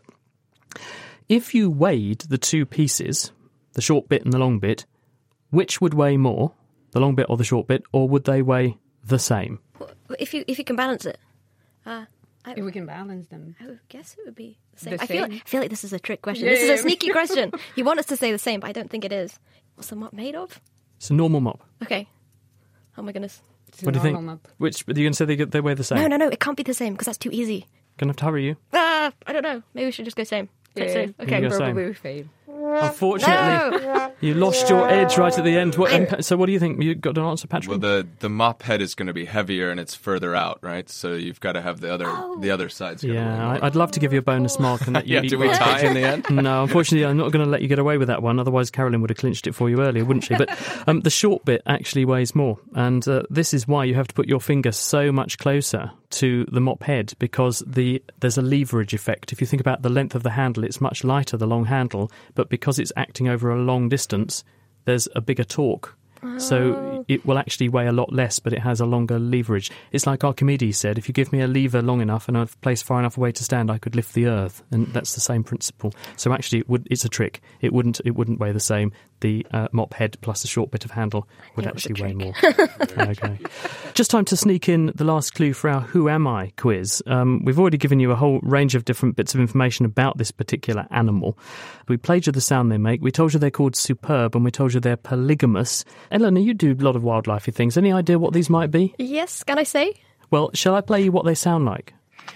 F: If you weighed the two pieces, the short bit and the long bit, which would weigh more, the long bit or the short bit, or would they weigh the same?
H: If you if you can balance it, uh, I,
J: If we can balance them.
H: I would guess it would be the same.
J: The
H: I feel
J: same?
H: like, I feel like this is a trick question.
J: Yeah,
H: this is
J: yeah.
H: a sneaky question. You want us to say the same, but I don't think it is. What's the mop made of?
F: It's a normal mop.
H: Okay. Oh my goodness.
J: It's a
F: What do you think?
J: normal mop.
F: Which, are you going to say they, they weigh the same?
H: No, no, no. It can't be the same because that's too easy.
F: Going to have to hurry you.
H: Ah, I don't know. Maybe we should just go same. Play it
J: Yeah,
H: safe.
F: You
H: Okay.
F: go same.
J: probably fail.
F: Unfortunately,
H: No.
F: you lost your edge right at the end. What, impa- so what do you think? You got an answer, Patrick?
I: Well, the, the mop head is going to be heavier and it's further out, right? So you've got to have the other the other side's going to weigh
F: yeah,
I: more.
F: I, I'd love to give you a bonus mark. And let you
I: Yeah,
F: eat
I: do we
F: right.
I: tie in the end?
F: No, unfortunately, I'm not going to let you get away with that one. Otherwise, Carolyn would have clinched it for you earlier, wouldn't she? But um, the short bit actually weighs more. And uh, this is why you have to put your finger so much closer to the mop head, because the there's a leverage effect. If you think about the length of the handle, it's much lighter, the long handle, but because it's acting over a long distance, there's a bigger torque. So it will actually weigh a lot less, but it has a longer leverage. It's like Archimedes said, if you give me a lever long enough and a place far enough away to stand, I could lift the earth. And that's the same principle. So actually, it would, it's a trick. It wouldn't it wouldn't weigh the same. The uh, mop head plus a short bit of handle would actually weigh more. Okay. Just time to sneak in the last clue for our Who Am I quiz. Um, we've already given you a whole range of different bits of information about this particular animal. We played you the sound they make. We told you they're called superb, and we told you they're polygamous. Eleanor, you do a lot of wildlifey things. Any idea what these might be?
H: Yes, can I say?
F: Well, shall I play you what they sound like?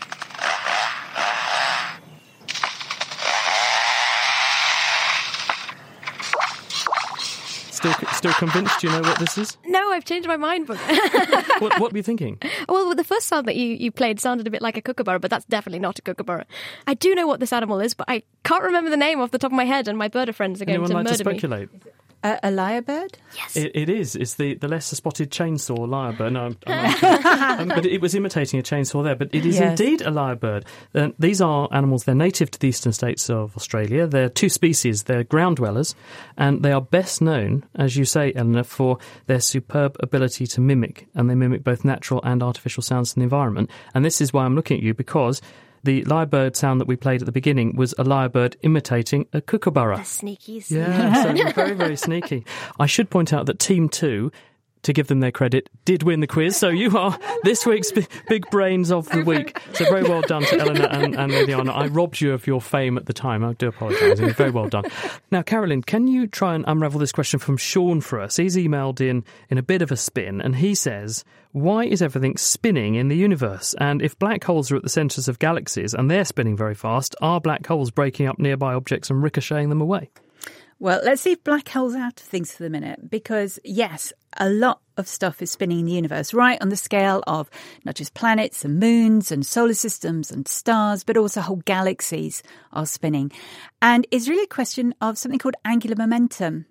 F: Still, still convinced? Do you know what this is?
H: No, I've changed my mind. But
F: What, what were you thinking?
H: well, the first sound that you, you played sounded a bit like a kookaburra, but that's definitely not a kookaburra. I do know what this animal is, but I can't remember the name off the top of my head, and my birder friends are going
F: Anyone
H: to
F: like to
H: murder me.
F: speculate?
E: Uh, a lyrebird?
H: Yes.
F: It, it is. It's the, the lesser spotted chainsaw lyrebird. No, I'm, I'm um, but it was imitating a chainsaw there. But it is
E: Yes.
F: indeed a lyrebird. Uh, these are animals. They're native to the eastern states of Australia. They're two species. They're ground dwellers, and they are best known, as you say, Eleanor, for their superb ability to mimic, and they mimic both natural and artificial sounds in the environment. And this is why I'm looking at you, because The lyrebird sound that we played at the beginning was a lyrebird imitating a kookaburra.
H: The sneakies.
F: Yeah, so very, very sneaky. I should point out that Team two, to give them their credit, did win the quiz. So you are this week's b- big brains of the week. So very well done to Eleanor and, and Liliana. I robbed you of your fame at the time. I do apologise. Very well done. Now, Carolyn, can you try and unravel this question from Sean for us? He's emailed in in a bit of a spin, and he says, why is everything spinning in the universe? And if black holes are at the centres of galaxies and they're spinning very fast, are black holes breaking up nearby objects and ricocheting them away?
E: Well, let's leave black holes out of things for the minute, because, yes, a lot of stuff is spinning in the universe, right on the scale of not just planets and moons and solar systems and stars, but also whole galaxies are spinning. And it's really a question of something called angular momentum.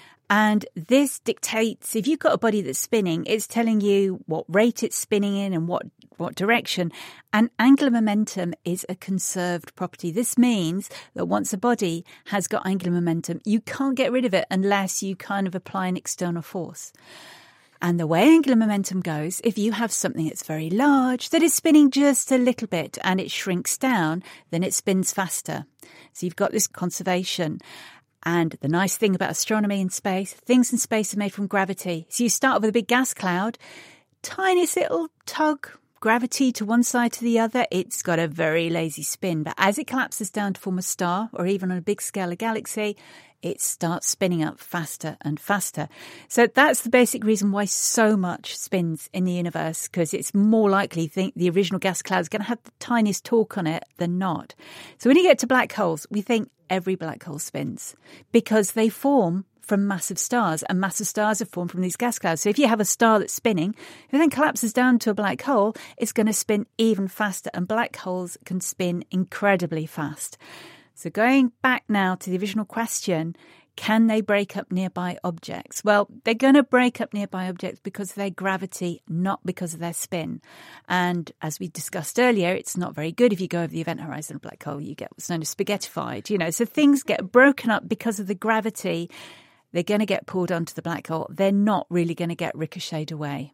E: And this dictates, if you've got a body that's spinning, it's telling you what rate it's spinning in and what, what direction. And angular momentum is a conserved property. This means that once a body has got angular momentum, you can't get rid of it unless you kind of apply an external force. And the way angular momentum goes, if you have something that's very large, that is spinning just a little bit and it shrinks down, then it spins faster. So you've got this conservation. And the nice thing about astronomy and space, things in space are made from gravity. So you start off with a big gas cloud, tiniest little tug, gravity to one side to the other. It's got a very lazy spin. But as it collapses down to form a star, or even on a big scale a galaxy, it starts spinning up faster and faster. So that's the basic reason why so much spins in the universe, because it's more likely think the original gas cloud is going to have the tiniest torque on it than not. So when you get to black holes, we think every black hole spins because they form from massive stars, and massive stars are formed from these gas clouds. So if you have a star that's spinning, if it then collapses down to a black hole, it's going to spin even faster, and black holes can spin incredibly fast. So going back now to the original question, can they break up nearby objects? Well, they're going to break up nearby objects because of their gravity, not because of their spin. And as we discussed earlier, it's not very good if you go over the event horizon of a black hole, you get what's known as spaghettified. You know, so things get broken up because of the gravity. They're going to get pulled onto the black hole. They're not really going to get ricocheted away.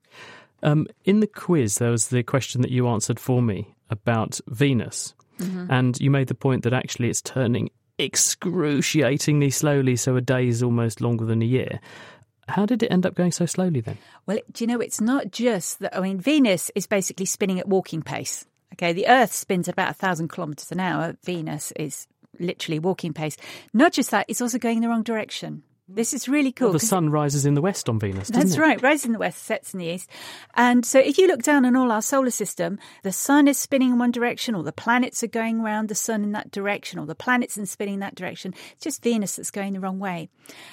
F: Um, in the quiz, there was the question that you answered for me about Venus. Mm-hmm. And you made the point that actually it's turning excruciatingly slowly, so a day is almost longer than a year. How did it end up going so slowly then?
E: Well, do you know, it's not just that, I mean, Venus is basically spinning at walking pace. Okay, the Earth spins about a thousand kilometres an hour. Venus is literally walking pace. Not just that, it's also going in the wrong direction. This is really cool.
F: Well, the sun rises in the west on Venus, doesn't
E: That's
F: it?
E: right, rises in the west, sets in the east. And so if you look down on all our solar system, the sun is spinning in one direction, or the planets are going around the sun in that direction, or the planets are spinning in that direction. It's just Venus that's going the wrong way.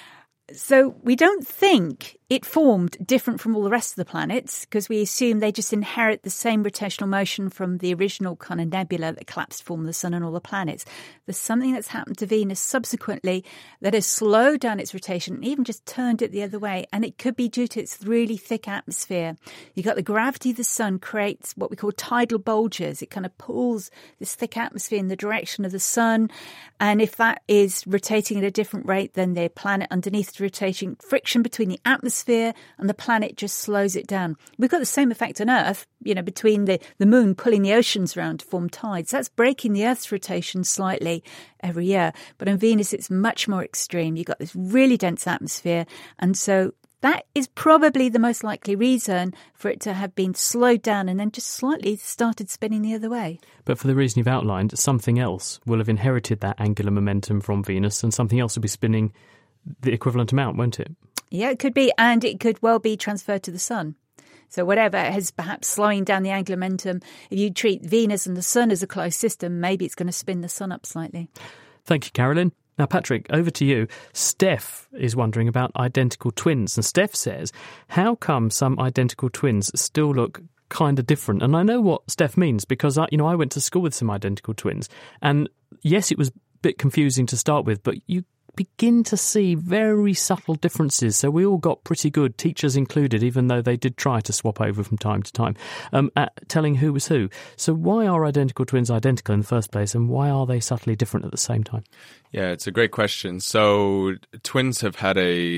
E: So we don't think it formed different from all the rest of the planets, because we assume they just inherit the same rotational motion from the original kind of nebula that collapsed to form the sun and all the planets. There's something that's happened to Venus subsequently that has slowed down its rotation and even just turned it the other way. And it could be due to its really thick atmosphere. You've got the gravity of the sun creates what we call tidal bulges. It kind of pulls this thick atmosphere in the direction of the sun. And if that is rotating at a different rate than the planet underneath is rotating, friction between the atmosphere and the planet just slows it down. We've got the same effect on Earth, you know, between the, the moon pulling the oceans around to form tides. That's breaking the Earth's rotation slightly every year. But on Venus, it's much more extreme. You've got this really dense atmosphere. And so that is probably the most likely reason for it to have been slowed down and then just slightly started spinning the other way.
F: But for the reason you've outlined, something else will have inherited that angular momentum from Venus, and something else will be spinning the equivalent amount, won't it?
E: Yeah, it could be, and it could well be transferred to the sun. So whatever has perhaps slowing down the angular momentum, if you treat Venus and the sun as a closed system, maybe it's going to spin the sun up slightly.
F: Thank you, Carolyn. Now, Patrick, over to you. Steph is wondering about identical twins. And Steph says, how come some identical twins still look kind of different? And I know what Steph means, because I, you know, I went to school with some identical twins. And yes, it was a bit confusing to start with, but you begin to see very subtle differences. So we all got pretty good, teachers included, even though they did try to swap over from time to time, um, at telling who was who. So why are identical twins identical in the first place, and why are they subtly different at the same time?
I: Yeah, it's a great question. So twins have had a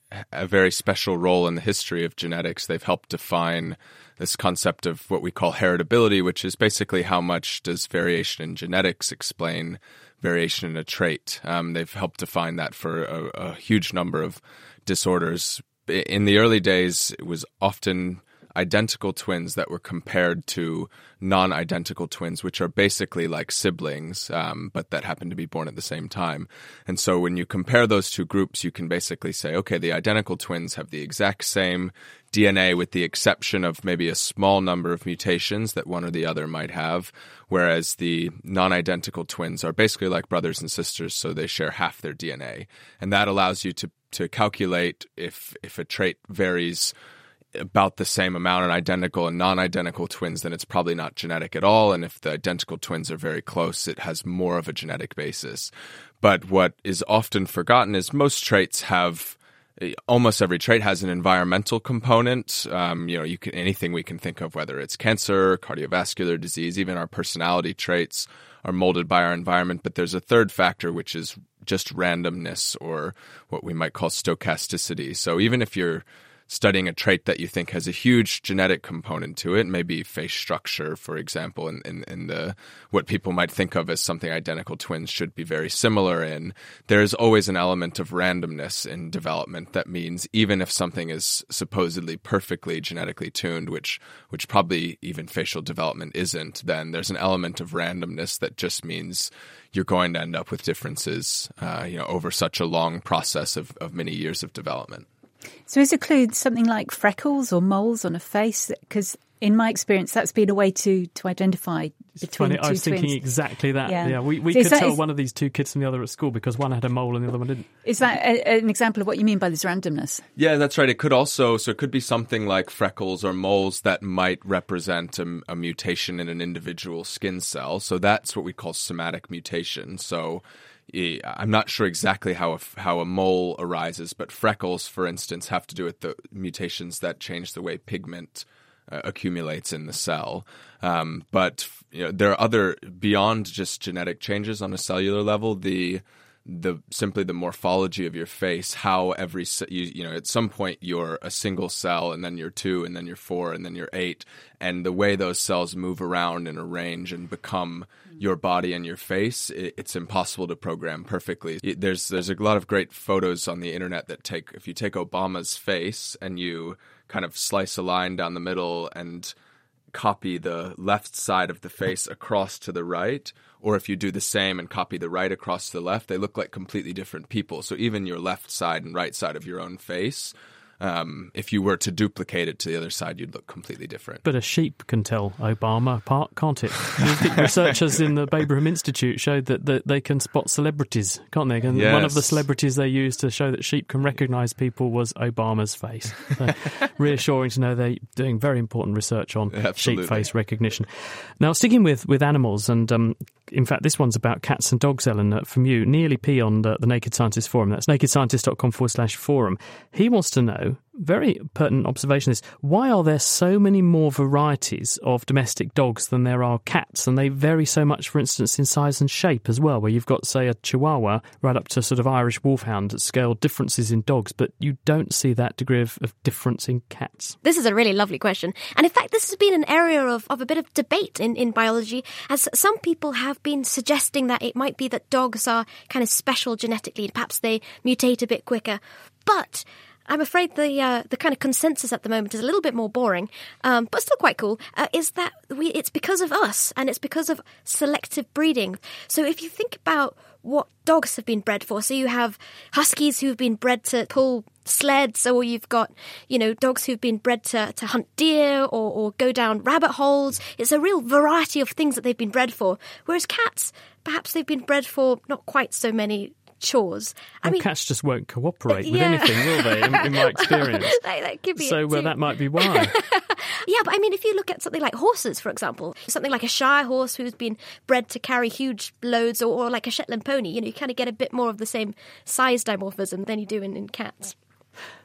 I: a very special role in the history of genetics. They've helped define this concept of what we call heritability, which is basically how much does variation in genetics explain variation in a trait. Um, they've helped define that for a, a huge number of disorders. In the early days, it was often identical twins that were compared to non-identical twins, which are basically like siblings, um, but that happen to be born at the same time. And so when you compare those two groups, you can basically say, okay, the identical twins have the exact same D N A with the exception of maybe a small number of mutations that one or the other might have, whereas the non-identical twins are basically like brothers and sisters, so they share half their D N A. And that allows you to, to calculate if if a trait varies about the same amount in identical and non-identical twins, then it's probably not genetic at all. And if the identical twins are very close, it has more of a genetic basis. But what is often forgotten is most traits have, almost every trait has an environmental component. Um, you know, you can anything we can think of, whether it's cancer, cardiovascular disease, even our personality traits are molded by our environment. But there's a third factor, which is just randomness, or what we might call stochasticity. So even if you're studying a trait that you think has a huge genetic component to it, maybe face structure, for example, in, in, in the what people might think of as something identical twins should be very similar in, there's always an element of randomness in development. That means even if something is supposedly perfectly genetically tuned, which which probably even facial development isn't, then there's an element of randomness that just means you're going to end up with differences uh, you know, over such a long process of, of many years of development.
E: So is a clue something like freckles or moles on a face? Because in my experience, that's been a way to, to identify
F: it's
E: between
F: funny,
E: the two
F: I was thinking
E: twins.
F: exactly that.
E: Yeah,
F: yeah we, we
E: so
F: could
E: that,
F: tell
E: is,
F: one of these two kids from the other at school because one had a mole and the other one didn't.
E: Is that a, an example of what you mean by this randomness?
I: Yeah, that's right. It could also, so it could be something like freckles or moles that might represent a, a mutation in an individual skin cell. So that's what we call somatic mutation. So I'm not sure exactly how a, how a mole arises, but freckles, for instance, have to do with the mutations that change the way pigment uh, accumulates in the cell. Um, but you know, there are other, beyond just genetic changes on a cellular level, the the simply the morphology of your face, how every you, you know at some point you're a single cell, and then you're two, and then you're four, and then you're eight, and the way those cells move around and arrange and become your body and your face, it, it's impossible to program perfectly. It, there's there's a lot of great photos on the internet that take, if you take Obama's face and you kind of slice a line down the middle and copy the left side of the face across to the right, or if you do the same and copy the right across to the left, they look like completely different people. So even your left side and right side of your own face, um, if you were to duplicate it to the other side, you'd look completely different.
F: But a sheep can tell Obama apart, can't it? Researchers in the Babraham Institute showed that, that they can spot celebrities, can't they? And
I: yes.
F: One of the celebrities they used to show that sheep can recognise people was Obama's face. So reassuring to know they're doing very important research on
I: Absolutely.
F: sheep face recognition. Now, sticking with, with animals, and um, in fact, this one's about cats and dogs, Ellen, uh, from you. Nearly P on the, the Naked Scientist forum. That's nakedscientist.com forward slash forum. He wants to know, very pertinent observation is, why are there so many more varieties of domestic dogs than there are cats? And they vary so much, for instance, in size and shape as well, where you've got, say, a Chihuahua right up to sort of Irish Wolfhound at scale differences in dogs, but you don't see that degree of, of difference in cats.
H: This is a really lovely question. And in fact, this has been an area of, of a bit of debate in, in biology, as some people have been suggesting that it might be that dogs are kind of special genetically, perhaps they mutate a bit quicker. But I'm afraid the uh, the kind of consensus at the moment is a little bit more boring, um, but still quite cool, uh, is that we it's because of us, and it's because of selective breeding. So if you think about what dogs have been bred for, so you have huskies who've been bred to pull sleds, or you've got, you know, dogs who've been bred to, to hunt deer or, or go down rabbit holes. It's a real variety of things that they've been bred for. Whereas cats, perhaps they've been bred for not quite so many chores. I
F: well,
H: mean,
F: cats just won't cooperate
H: yeah.
F: with anything, will they, in, in my experience?
H: that, that could be
F: so
H: it
F: uh, that might be why.
H: Yeah, but I mean, if you look at something like horses, for example, something like a Shire horse who's been bred to carry huge loads, or, or like a Shetland pony, you know, you kind of get a bit more of the same size dimorphism than you do in, in cats.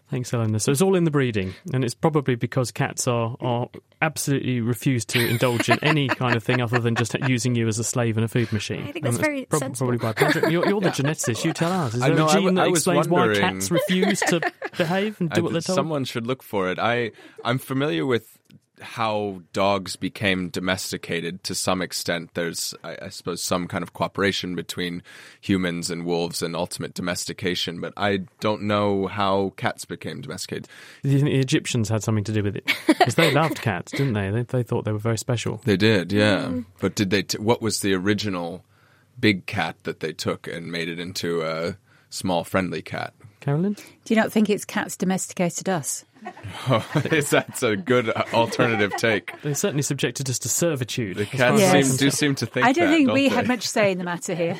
F: Thanks, Eleanor. So it's all in the breeding, and it's probably because cats are, are absolutely refuse to indulge in any kind of thing other than just using you as a slave in a food machine.
H: I think that's
F: and
H: very
F: prob-
H: sensible.
F: Probably by Patrick. You're, you're the geneticist. You tell us. Is
I: I
F: there
I: know,
F: a
I: I
F: gene
I: w-
F: that
I: I was
F: explains why
I: wondering-
F: cats refuse to behave and do
I: I-
F: what they're told?
I: Someone should look for it. I, I'm familiar with how dogs became domesticated to some extent. There's, I, I suppose, some kind of cooperation between humans and wolves and ultimate domestication, but I don't know how cats became domesticated.
F: Do you think the Egyptians had something to do with it? Because they loved cats, didn't they? they? They thought they were very special.
I: They did, yeah. Mm. But did they? T- what was the original big cat that they took and made it into a small, friendly cat?
F: Carolyn?
E: Do you not think it's cats domesticated us?
I: Oh, that's a good alternative take.
F: They certainly subjected us to servitude.
I: The cats
E: Yes.
I: seem, do seem to think
E: I don't
I: that,
E: think
I: don't
E: we
I: they?
E: had much say in the matter here.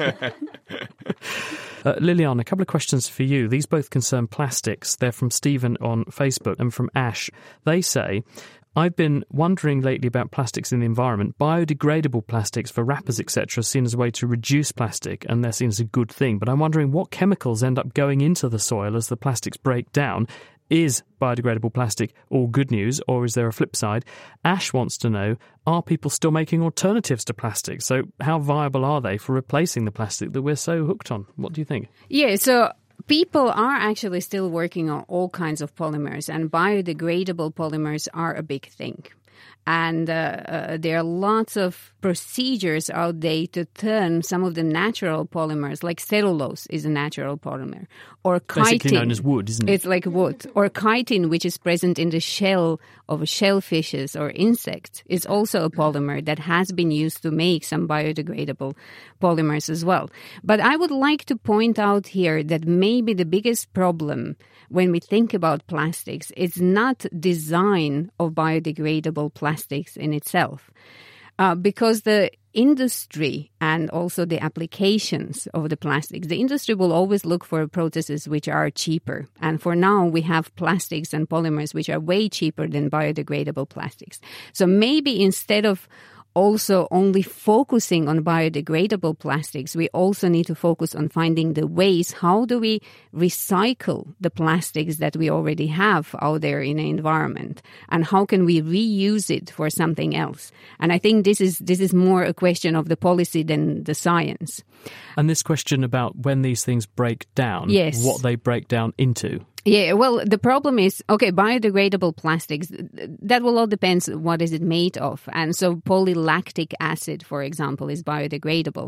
F: Uh, Liliana, a couple of questions for you. These both concern plastics. They're from Stephen on Facebook and from Ash. They say, I've been wondering lately about plastics in the environment. Biodegradable plastics for wrappers, et cetera, are seen as a way to reduce plastic, and they're seen as a good thing. But I'm wondering what chemicals end up going into the soil as the plastics break down. Is biodegradable plastic all good news, or is there a flip side? Ash wants to know, are people still making alternatives to plastic? So how viable are they for replacing the plastic that we're so hooked on? What do you think?
J: Yeah, so people are actually still working on all kinds of polymers, and biodegradable polymers are a big thing. And uh, uh, there are lots of procedures out there to turn some of the natural polymers, like cellulose is a natural polymer, or chitin.
F: Basically known as wood, isn't it?
J: It's like wood. Or chitin, which is present in the shell of shellfishes or insects, is also a polymer that has been used to make some biodegradable polymers as well. But I would like to point out here that maybe the biggest problem when we think about plastics is not design of biodegradable plastics in itself, uh, because the industry and also the applications of the plastics, the industry will always look for processes which are cheaper. And for now, we have plastics and polymers which are way cheaper than biodegradable plastics. So maybe instead of also only focusing on biodegradable plastics, we also need to focus on finding the ways, how do we recycle the plastics that we already have out there in the environment, and how can we reuse it for something else? And I think this is this is more a question of the policy than the science.
F: And this question about when these things break down,
J: yes.
F: what they break down into.
J: Yeah, well, the problem is, okay, biodegradable plastics, that will all depend what is it made of. And so polylactic acid, for example, is biodegradable.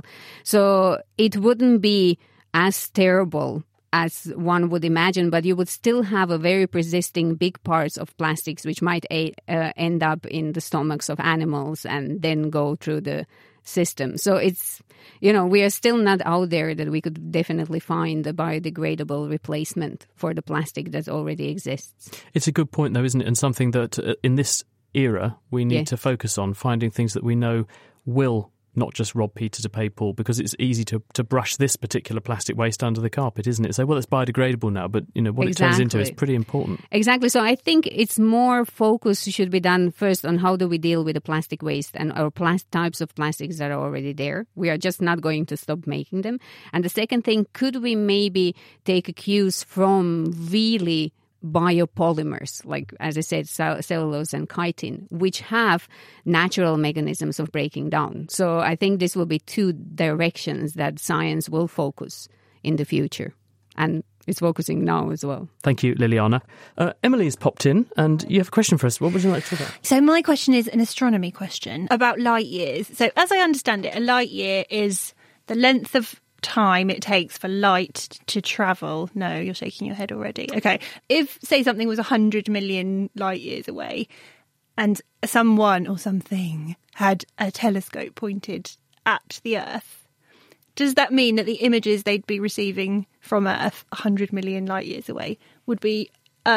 J: So it wouldn't be as terrible as one would imagine, but you would still have a very persisting big parts of plastics which might a, uh, end up in the stomachs of animals and then go through the system. So it's, you know, we are still not out there that we could definitely find a biodegradable replacement for the plastic that already exists.
F: It's a good point, though, isn't it? And something that uh, in this era we need
J: Yeah.
F: to focus on, finding things that we know will not just rob Peter to pay Paul, because it's easy to, to brush this particular plastic waste under the carpet, isn't it? Say, well, it's biodegradable now, but you know what
J: Exactly.
F: it turns into is pretty important.
J: Exactly. So I think it's more focus should be done first on how do we deal with the plastic waste and our plas- types of plastics that are already there. We are just not going to stop making them. And the second thing, could we maybe take cues from really biopolymers, like, as I said, cell- cellulose and chitin, which have natural mechanisms of breaking down. So I think this will be two directions that science will focus in the future. And it's focusing now as well.
F: Thank you, Liliana. Uh, Emily's popped in, and you have a question for us. What would you like to talk about?
Q: So my question is an astronomy question about light years. So as I understand it, a light year is the length of time it takes for light to travel. No, you're shaking your head already. Okay. If, say, something was one hundred million light years away and someone or something had a telescope pointed at the Earth, does that mean that the images they'd be receiving from Earth one hundred million light years away would be Earth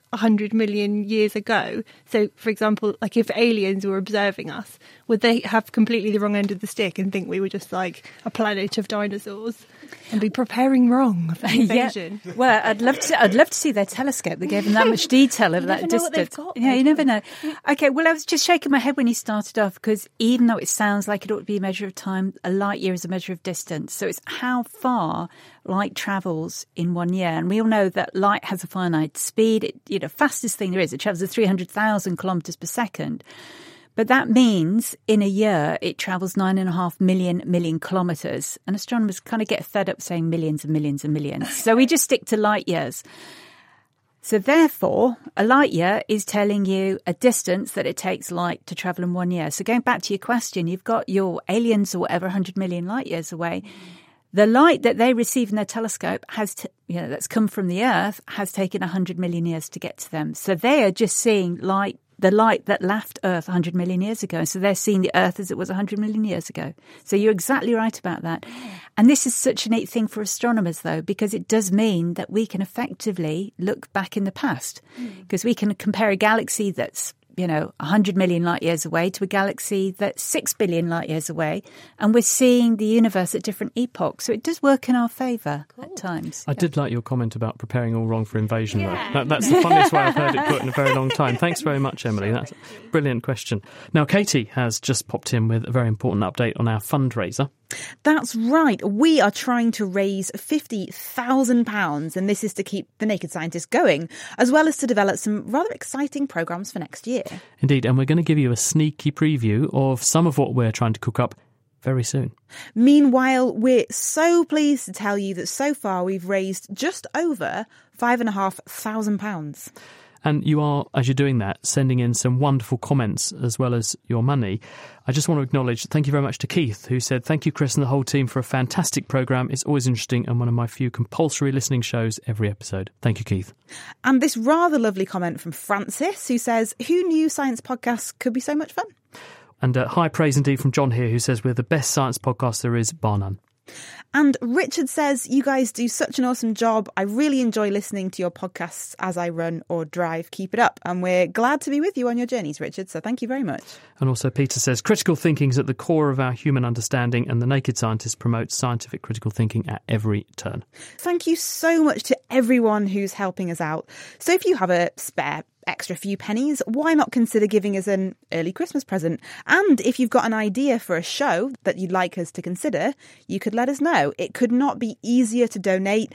Q: one hundred million years ago. So, for example, like if aliens were observing us, would they have completely the wrong end of the stick and think we were just like a planet of dinosaurs and be preparing wrong for invasion?
E: Yeah. Well, I'd love to. I'd love to see their telescope. They gave them that much detail of that distance.
Q: Got,
E: yeah, you never know. Okay, well, I was just shaking my head when you started off because even though it sounds like it ought to be a measure of time, a light year is a measure of distance. So it's how far light travels in one year, and we all know that light has a finite speed. It, you know, fastest thing there is. It travels at three hundred thousand kilometres per second. But that means in a year it travels nine and a half million million kilometres. And astronomers kind of get fed up saying millions and millions and millions. So we just stick to light years. So therefore, a light year is telling you a distance that it takes light to travel in one year. So going back to your question, you've got your aliens or whatever one hundred million light years away. The light that they receive in their telescope has, to, you know, that's come from the Earth has taken one hundred million years to get to them. So they are just seeing light, the light that left Earth one hundred million years ago. So they're seeing the Earth as it was one hundred million years ago. So you're exactly right about that. And this is such a neat thing for astronomers, though, because it does mean that we can effectively look back in the past because we can compare a galaxy that's, you know, one hundred million light years away to a galaxy that's six billion light years away. And we're seeing the universe at different epochs. So it does work in our favour cool. at times.
F: I yeah. did like your comment about preparing all wrong for invasion, yeah. though. That, that's the funniest way I've heard it put in a very long time. Thanks very much, Emily. That's a brilliant question. Now, Katie has just popped in with a very important update on our fundraiser.
D: That's right. We are trying to raise fifty thousand pounds, and this is to keep The Naked Scientist going, as well as to develop some rather exciting programmes for next year.
F: Indeed, and we're going to give you a sneaky preview of some of what we're trying to cook up very soon.
D: Meanwhile, we're so pleased to tell you that so far we've raised just over five and a half thousand pounds.
F: And you are, as you're doing that, sending in some wonderful comments as well as your money. I just want to acknowledge, thank you very much to Keith, who said, thank you, Chris, and the whole team for a fantastic programme. It's always interesting and one of my few compulsory listening shows every episode. Thank you, Keith.
D: And this rather lovely comment from Francis, who says, who knew science podcasts could be so much fun?
F: And uh, high praise indeed from John here, who says, we're the best science podcast there is, bar none.
D: And Richard says, you guys do such an awesome job. I really enjoy listening to your podcasts as I run or drive. Keep it up. And we're glad to be with you on your journeys, Richard. So thank you very much.
F: And also Peter says, critical thinking is at the core of our human understanding, and The Naked Scientist promotes scientific critical thinking at every turn.
D: Thank you so much to everyone who's helping us out. So if you have a spare extra few pennies, why not consider giving us an early Christmas present? And if you've got an idea for a show that you'd like us to consider, you could let us know. It could not be easier to donate.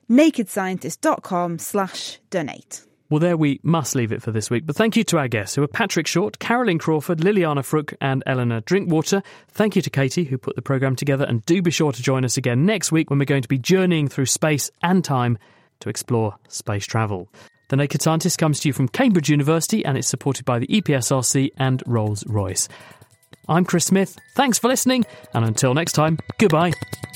D: nakedscientist.com slash donate.
F: Well, there we must leave it for this week. But thank you to our guests, who are Patrick Short, Caroline Crawford, Liliana Frooke and Eleanor Drinkwater. Thank you to Katie, who put the programme together. And do be sure to join us again next week when we're going to be journeying through space and time to explore space travel. The Naked Scientist comes to you from Cambridge University and it's supported by the E P S R C and Rolls-Royce. I'm Chris Smith. Thanks for listening, and until next time, goodbye.